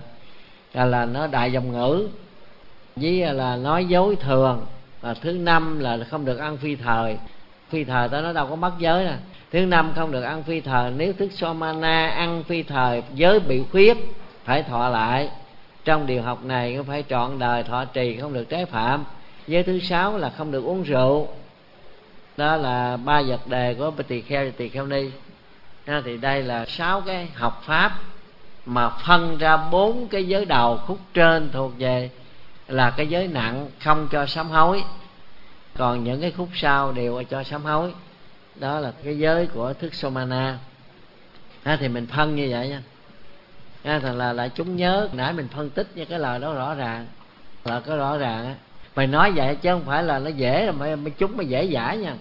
là nó đại dòng ngữ, với là nói dối thường. Và thứ năm là không được ăn phi thời. Phi thời ta nói đâu có mất giới nè. Thứ năm không được ăn phi thời. Nếu thức Somana ăn phi thời, giới bị khuyết phải thọ lại. Trong điều học này nó phải trọn đời thọ trì, không được trái phạm. Giới thứ sáu là không được uống rượu. Đó là 3 vật đề của tỳ kheo và tỳ kheo ni. Thì đây là 6 cái học pháp mà phân ra 4 cái giới đầu. Khúc trên thuộc về là cái giới nặng, không cho sám hối. Còn những cái khúc sau đều cho sám hối. Đó là cái giới của thức Somana. Thì mình phân như vậy nha. Thật là chúng nhớ nãy mình phân tích như cái lời đó rõ ràng, là cái rõ ràng á. Mày nói vậy chứ không phải là nó dễ, là mấy chúng mới dễ giải nha.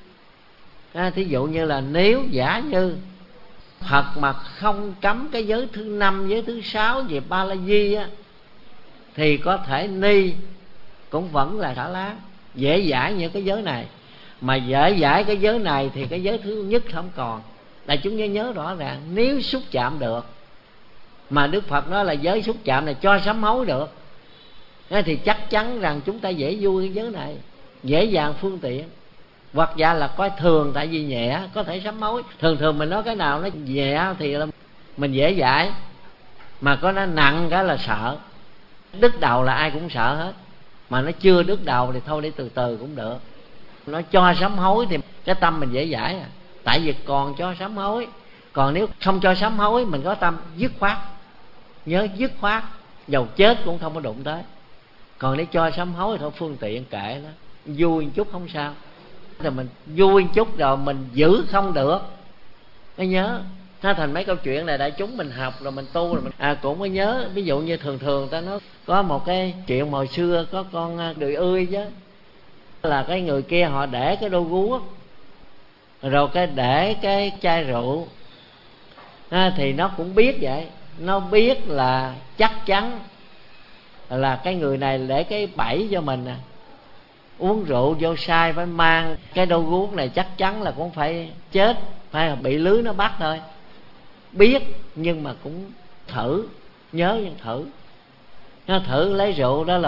Thí dụ như là nếu giả như Phật mà không cấm cái giới thứ 5, giới thứ 6 về Ba La Di á, thì có thể ni cũng vẫn là xả láng, dễ giải những cái giới này. Mà dễ giải cái giới này thì cái giới thứ nhất không còn. Đại chúng nhớ rõ ràng, nếu xúc chạm được, mà Đức Phật nói là giới xúc chạm này cho sám hối được, thì chắc chắn rằng chúng ta dễ vui cái giới này, dễ dàng phương tiện. Hoặc giả là coi thường, tại vì nhẹ có thể sám hối. Thường mình nói cái nào nó nhẹ thì là mình dễ giải, mà có nó nặng cái là sợ. Đứt đầu là ai cũng sợ hết, mà nó chưa đứt đầu thì thôi để từ từ cũng được. Nó cho sám hối thì cái tâm mình dễ giải tại vì còn cho sám hối. Còn nếu không cho sám hối, mình có tâm dứt khoát, nhớ dứt khoát, dầu chết cũng không có đụng tới. Còn nếu cho sám hối thì thôi phương tiện kệ nó, vui một chút không sao. Rồi mình vui một chút rồi mình giữ không được, nó nhớ. Nó thành mấy câu chuyện này đại chúng mình học rồi mình tu rồi mình cũng có nhớ. Ví dụ như thường ta nói có một cái chuyện hồi xưa có con đười ươi chứ, là cái người kia họ để cái đô guốc, rồi cái để cái chai rượu. Thì nó cũng biết vậy, nó biết là chắc chắn là cái người này để cái bẫy cho mình uống rượu vô sai, phải mang cái đô guốc này chắc chắn là cũng phải chết, phải bị lưới nó bắt thôi. Biết nhưng mà cũng thử, nhớ nhưng thử. Nó thử lấy rượu đó là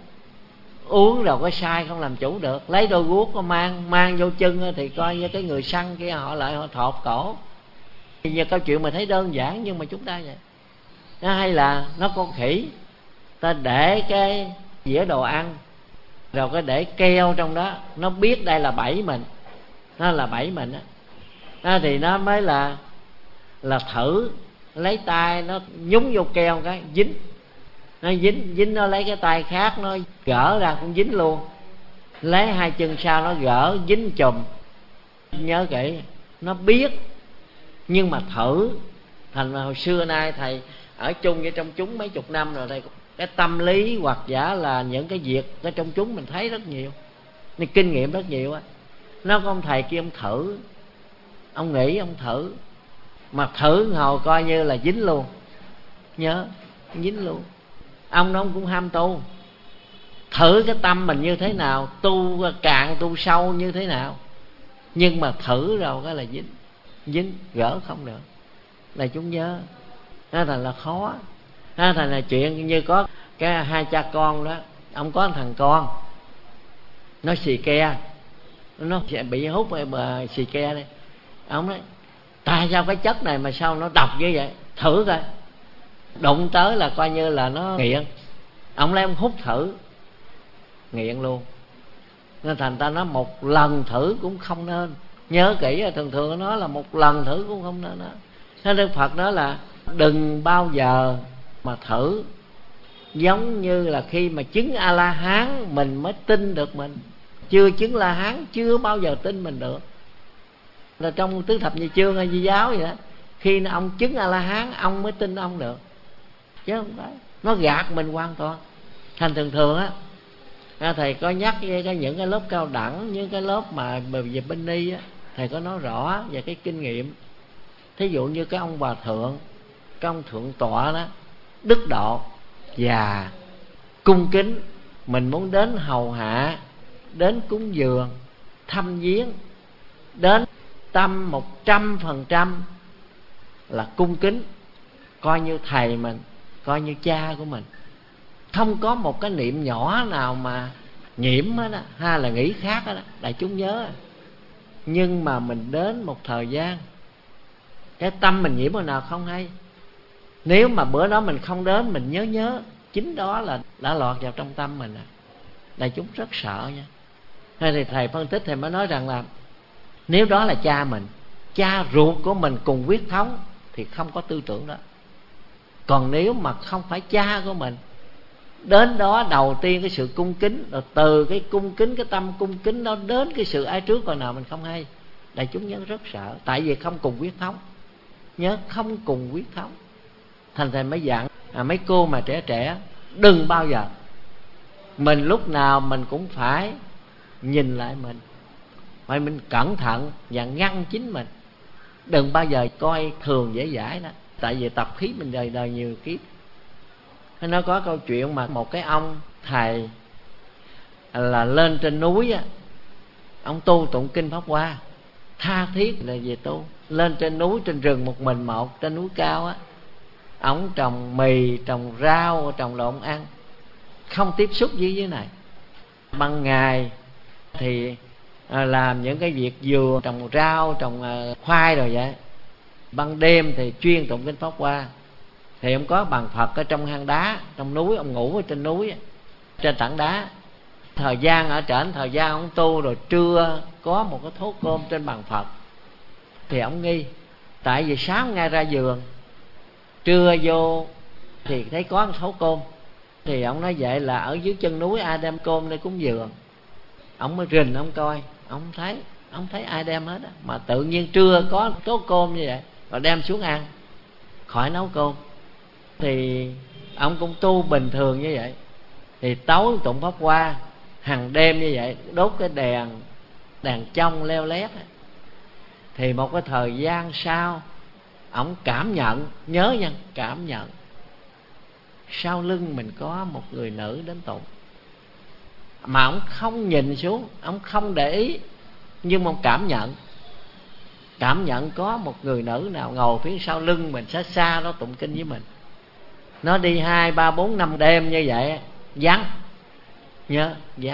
uống rồi có sai không làm chủ được, lấy đôi guốc có mang vô chân thì coi như cái người săn kia họ lại họ thọt cổ. Bây giờ câu chuyện mình thấy đơn giản nhưng mà chúng ta vậy. Nó hay là nó con khỉ, ta để cái dĩa đồ ăn rồi cái để keo trong đó, nó biết đây là bẫy mình, nó là bẫy mình á. Thì nó mới là thử lấy tay nó nhúng vô keo cái dính, nó dính, nó lấy cái tay khác nó gỡ ra cũng dính luôn, lấy hai chân sau nó gỡ dính chùm. Nhớ kỹ, nó biết nhưng mà thử. Thành ra hồi xưa nay thầy ở chung với trong chúng mấy chục năm rồi, thầy cái tâm lý hoặc giả là những cái việc ở trong chúng mình thấy rất nhiều, nên kinh nghiệm rất nhiều á. Nó có ông thầy kia ông thử, ông nghĩ ông thử, mà thử hồi coi như là dính luôn, nhớ dính luôn. Ông đó ông cũng ham tu, thử cái tâm mình như thế nào, tu cạn tu sâu như thế nào, nhưng mà thử rồi cái là dính gỡ không được. Là chúng nhớ, nó thành là khó. Nó thành là chuyện như có cái hai cha con đó, ông có thằng con nó xì ke, nó bị hút mà xì ke đây. Ông nói tại sao cái chất này mà sao nó độc như vậy, thử coi. Đụng tới là coi như là nó nghiện. Ông lấy ông hút thử, nghiện luôn. Nên thành ta nói một lần thử cũng không nên. Nhớ kỹ là thường nó là một lần thử cũng không nên đó. Nên Đức Phật nói là đừng bao giờ mà thử. Giống như là khi mà chứng A-la-hán mình mới tin được mình, chưa chứng La-hán chưa bao giờ tin mình được. Là trong tứ thập nhị chương hay Di giáo vậy đó, khi ông chứng A-la-hán ông mới tin ông được, chứ không phải nó gạt mình hoàn toàn. Thành thường á, thầy có nhắc với những cái lớp cao đẳng, những cái lớp mà về bên ni á, thầy có nói rõ về cái kinh nghiệm. Thí dụ như cái ông hòa thượng, cái ông thượng tọa đó, đức độ và cung kính. Mình muốn đến hầu hạ, đến cúng dường, thăm viếng, đến tâm 100% là cung kính, coi như thầy mình, coi như cha của mình. Không có một cái niệm nhỏ nào mà nhiễm hết á, hay là nghĩ khác hết á, đại chúng nhớ. Nhưng mà mình đến một thời gian, cái tâm mình nhiễm hồi nào không hay. Nếu mà bữa đó mình không đến, mình nhớ, chính đó là đã lọt vào trong tâm mình à. Đại chúng rất sợ nha. Thế thì thầy phân tích, thầy mới nói rằng là nếu đó là cha mình, cha ruột của mình cùng huyết thống, thì không có tư tưởng đó. Còn nếu mà không phải cha của mình, đến đó đầu tiên cái sự cung kính, rồi từ cái cung kính, cái tâm cung kính đó đến cái sự ái trước, còn nào mình không hay. Đại chúng nhớ rất sợ, tại vì không cùng huyết thống. Nhớ không cùng huyết thống. Thành thầy mới dặn mấy cô mà trẻ đừng bao giờ, mình lúc nào mình cũng phải nhìn lại mình, phải mình cẩn thận và ngăn chính mình. Đừng bao giờ coi thường dễ dãi đó. Tại vì tập khí mình đời đời nhiều kiếp. Nó có câu chuyện mà một cái ông thầy là lên trên núi á, ông tu tụng kinh Pháp Hoa, tha thiết là về tu. Lên trên núi, trên rừng một mình một, trên núi cao á, ông trồng mì, trồng rau, trồng đồ ông ăn, không tiếp xúc với dưới này. Ban ngày thì làm những cái việc vườn, trồng rau, trồng khoai rồi vậy. Ban đêm thì chuyên tụng kinh Pháp Hoa. Thì ông có bàn Phật ở trong hang đá, trong núi, ông ngủ ở trên núi, trên tảng đá. Thời gian ở trển, thời gian ông tu rồi, trưa có một cái thố cơm trên bàn Phật. Thì ông nghi, tại vì sáng ngay ra vườn, trưa vô thì thấy có một thố cơm. Thì ông nói vậy là ở dưới chân núi ai đem cơm để cúng dường. Ông mới rình ông coi, ông thấy ai đem hết á. Mà tự nhiên trưa có thố cơm như vậy, rồi đem xuống ăn, khỏi nấu cơm. Thì ông cũng tu bình thường như vậy. Thì tối tụng Pháp Hoa, hàng đêm như vậy, đốt cái đèn trong leo lét. Thì một cái thời gian sau, ông cảm nhận, nhớ nha, cảm nhận sau lưng mình có một người nữ đến tụng. Mà ông không nhìn xuống, ông không để ý, nhưng mà ông cảm nhận có một người nữ nào ngồi phía sau lưng mình, xa xa đó tụng kinh với mình. Nó đi 2, 3, 4, 5 đêm như vậy, vắng. Nhớ,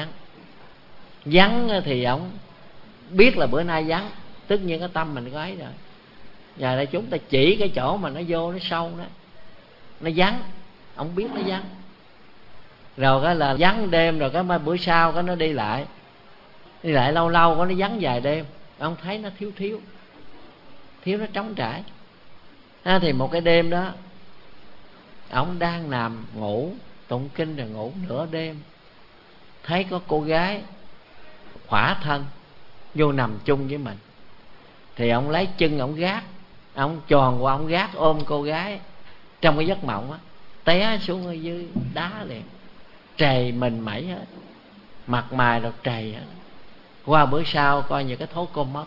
vắng thì ông biết là bữa nay vắng, tất nhiên cái tâm mình có ấy rồi. Giờ đây chúng ta chỉ cái chỗ mà nó vô, nó sâu đó, nó vắng, ông biết nó vắng. Rồi cái là vắng đêm, rồi cái bữa sau cái nó đi lại lâu lâu, có nó vắng vài đêm, ông thấy nó thiếu, nó trống trải. Thì một cái đêm đó, ông đang nằm ngủ tụng kinh rồi ngủ, nửa đêm thấy có cô gái khỏa thân vô nằm chung với mình. Thì ông lấy chân ông gác, ông tròn qua ông gác ôm cô gái trong cái giấc mộng á, té xuống ở dưới đá liền, trầy mình mẩy hết, mặt mày rồi trầy hết. Qua bữa sau coi như cái thố cơm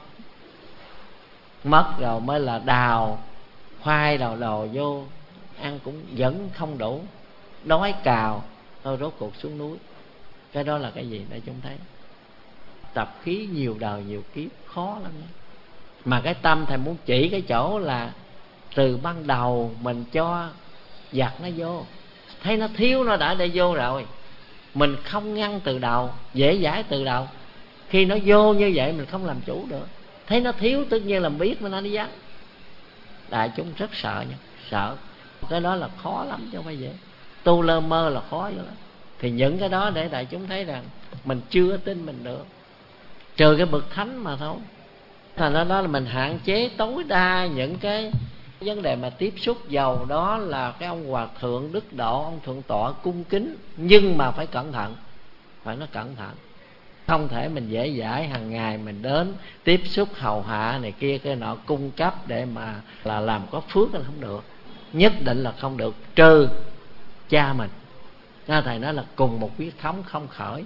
mất rồi mới là đào khoai đào đồ vô ăn, cũng vẫn không đủ, đói cào thôi rốt cuộc xuống núi. Cái đó là cái gì để chúng thấy tập khí nhiều đời nhiều kiếp khó lắm đó. Mà cái tâm thầy muốn chỉ cái chỗ là từ ban đầu mình cho giặt nó vô, thấy nó thiếu nó đã để vô rồi, mình không ngăn từ đầu, dễ dãi từ đầu. Khi nó vô như vậy mình không làm chủ được, thấy nó thiếu tất nhiên là biết mà nó đi vắng. Đại chúng rất sợ nha, sợ cái đó là khó lắm chứ không phải dễ. Tu lơ mơ là khó vậy đó. Thì những cái đó để đại chúng thấy rằng mình chưa tin mình được, trừ cái bậc thánh mà thôi. Thành ra đó là mình hạn chế tối đa những cái vấn đề mà tiếp xúc. Dầu đó là cái ông hòa thượng đức độ, ông thượng tọa cung kính, nhưng mà phải cẩn thận, phải nó cẩn thận. Không thể mình dễ dãi hàng ngày mình đến tiếp xúc hầu hạ này kia cái nọ cung cấp để mà là làm có phước là không được, nhất định là không được, trừ cha mình. Thầy nói là cùng một huyết thống không khởi.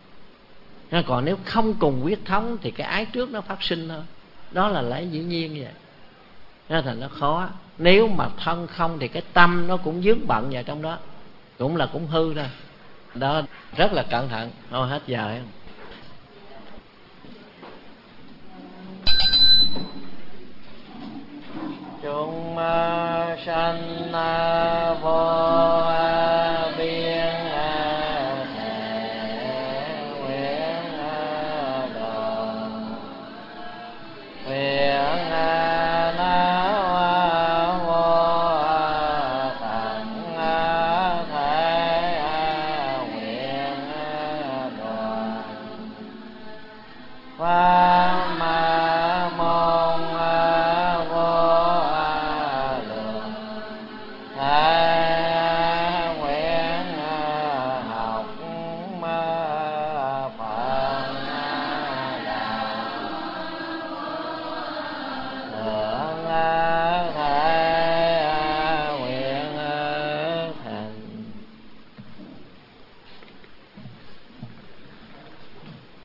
Còn nếu không cùng huyết thống thì cái ái trước nó phát sinh thôi, đó là lẽ dĩ nhiên như vậy. nó thành nó khó. Nếu mà thân không thì cái tâm nó cũng vướng bận vào trong đó, cũng hư thôi. Đó rất là cẩn thận. Thôi hết giờ em. Chúng sanh vô biên thể nguyện độ, nguyện não vô tận thể nguyện độ. Pháp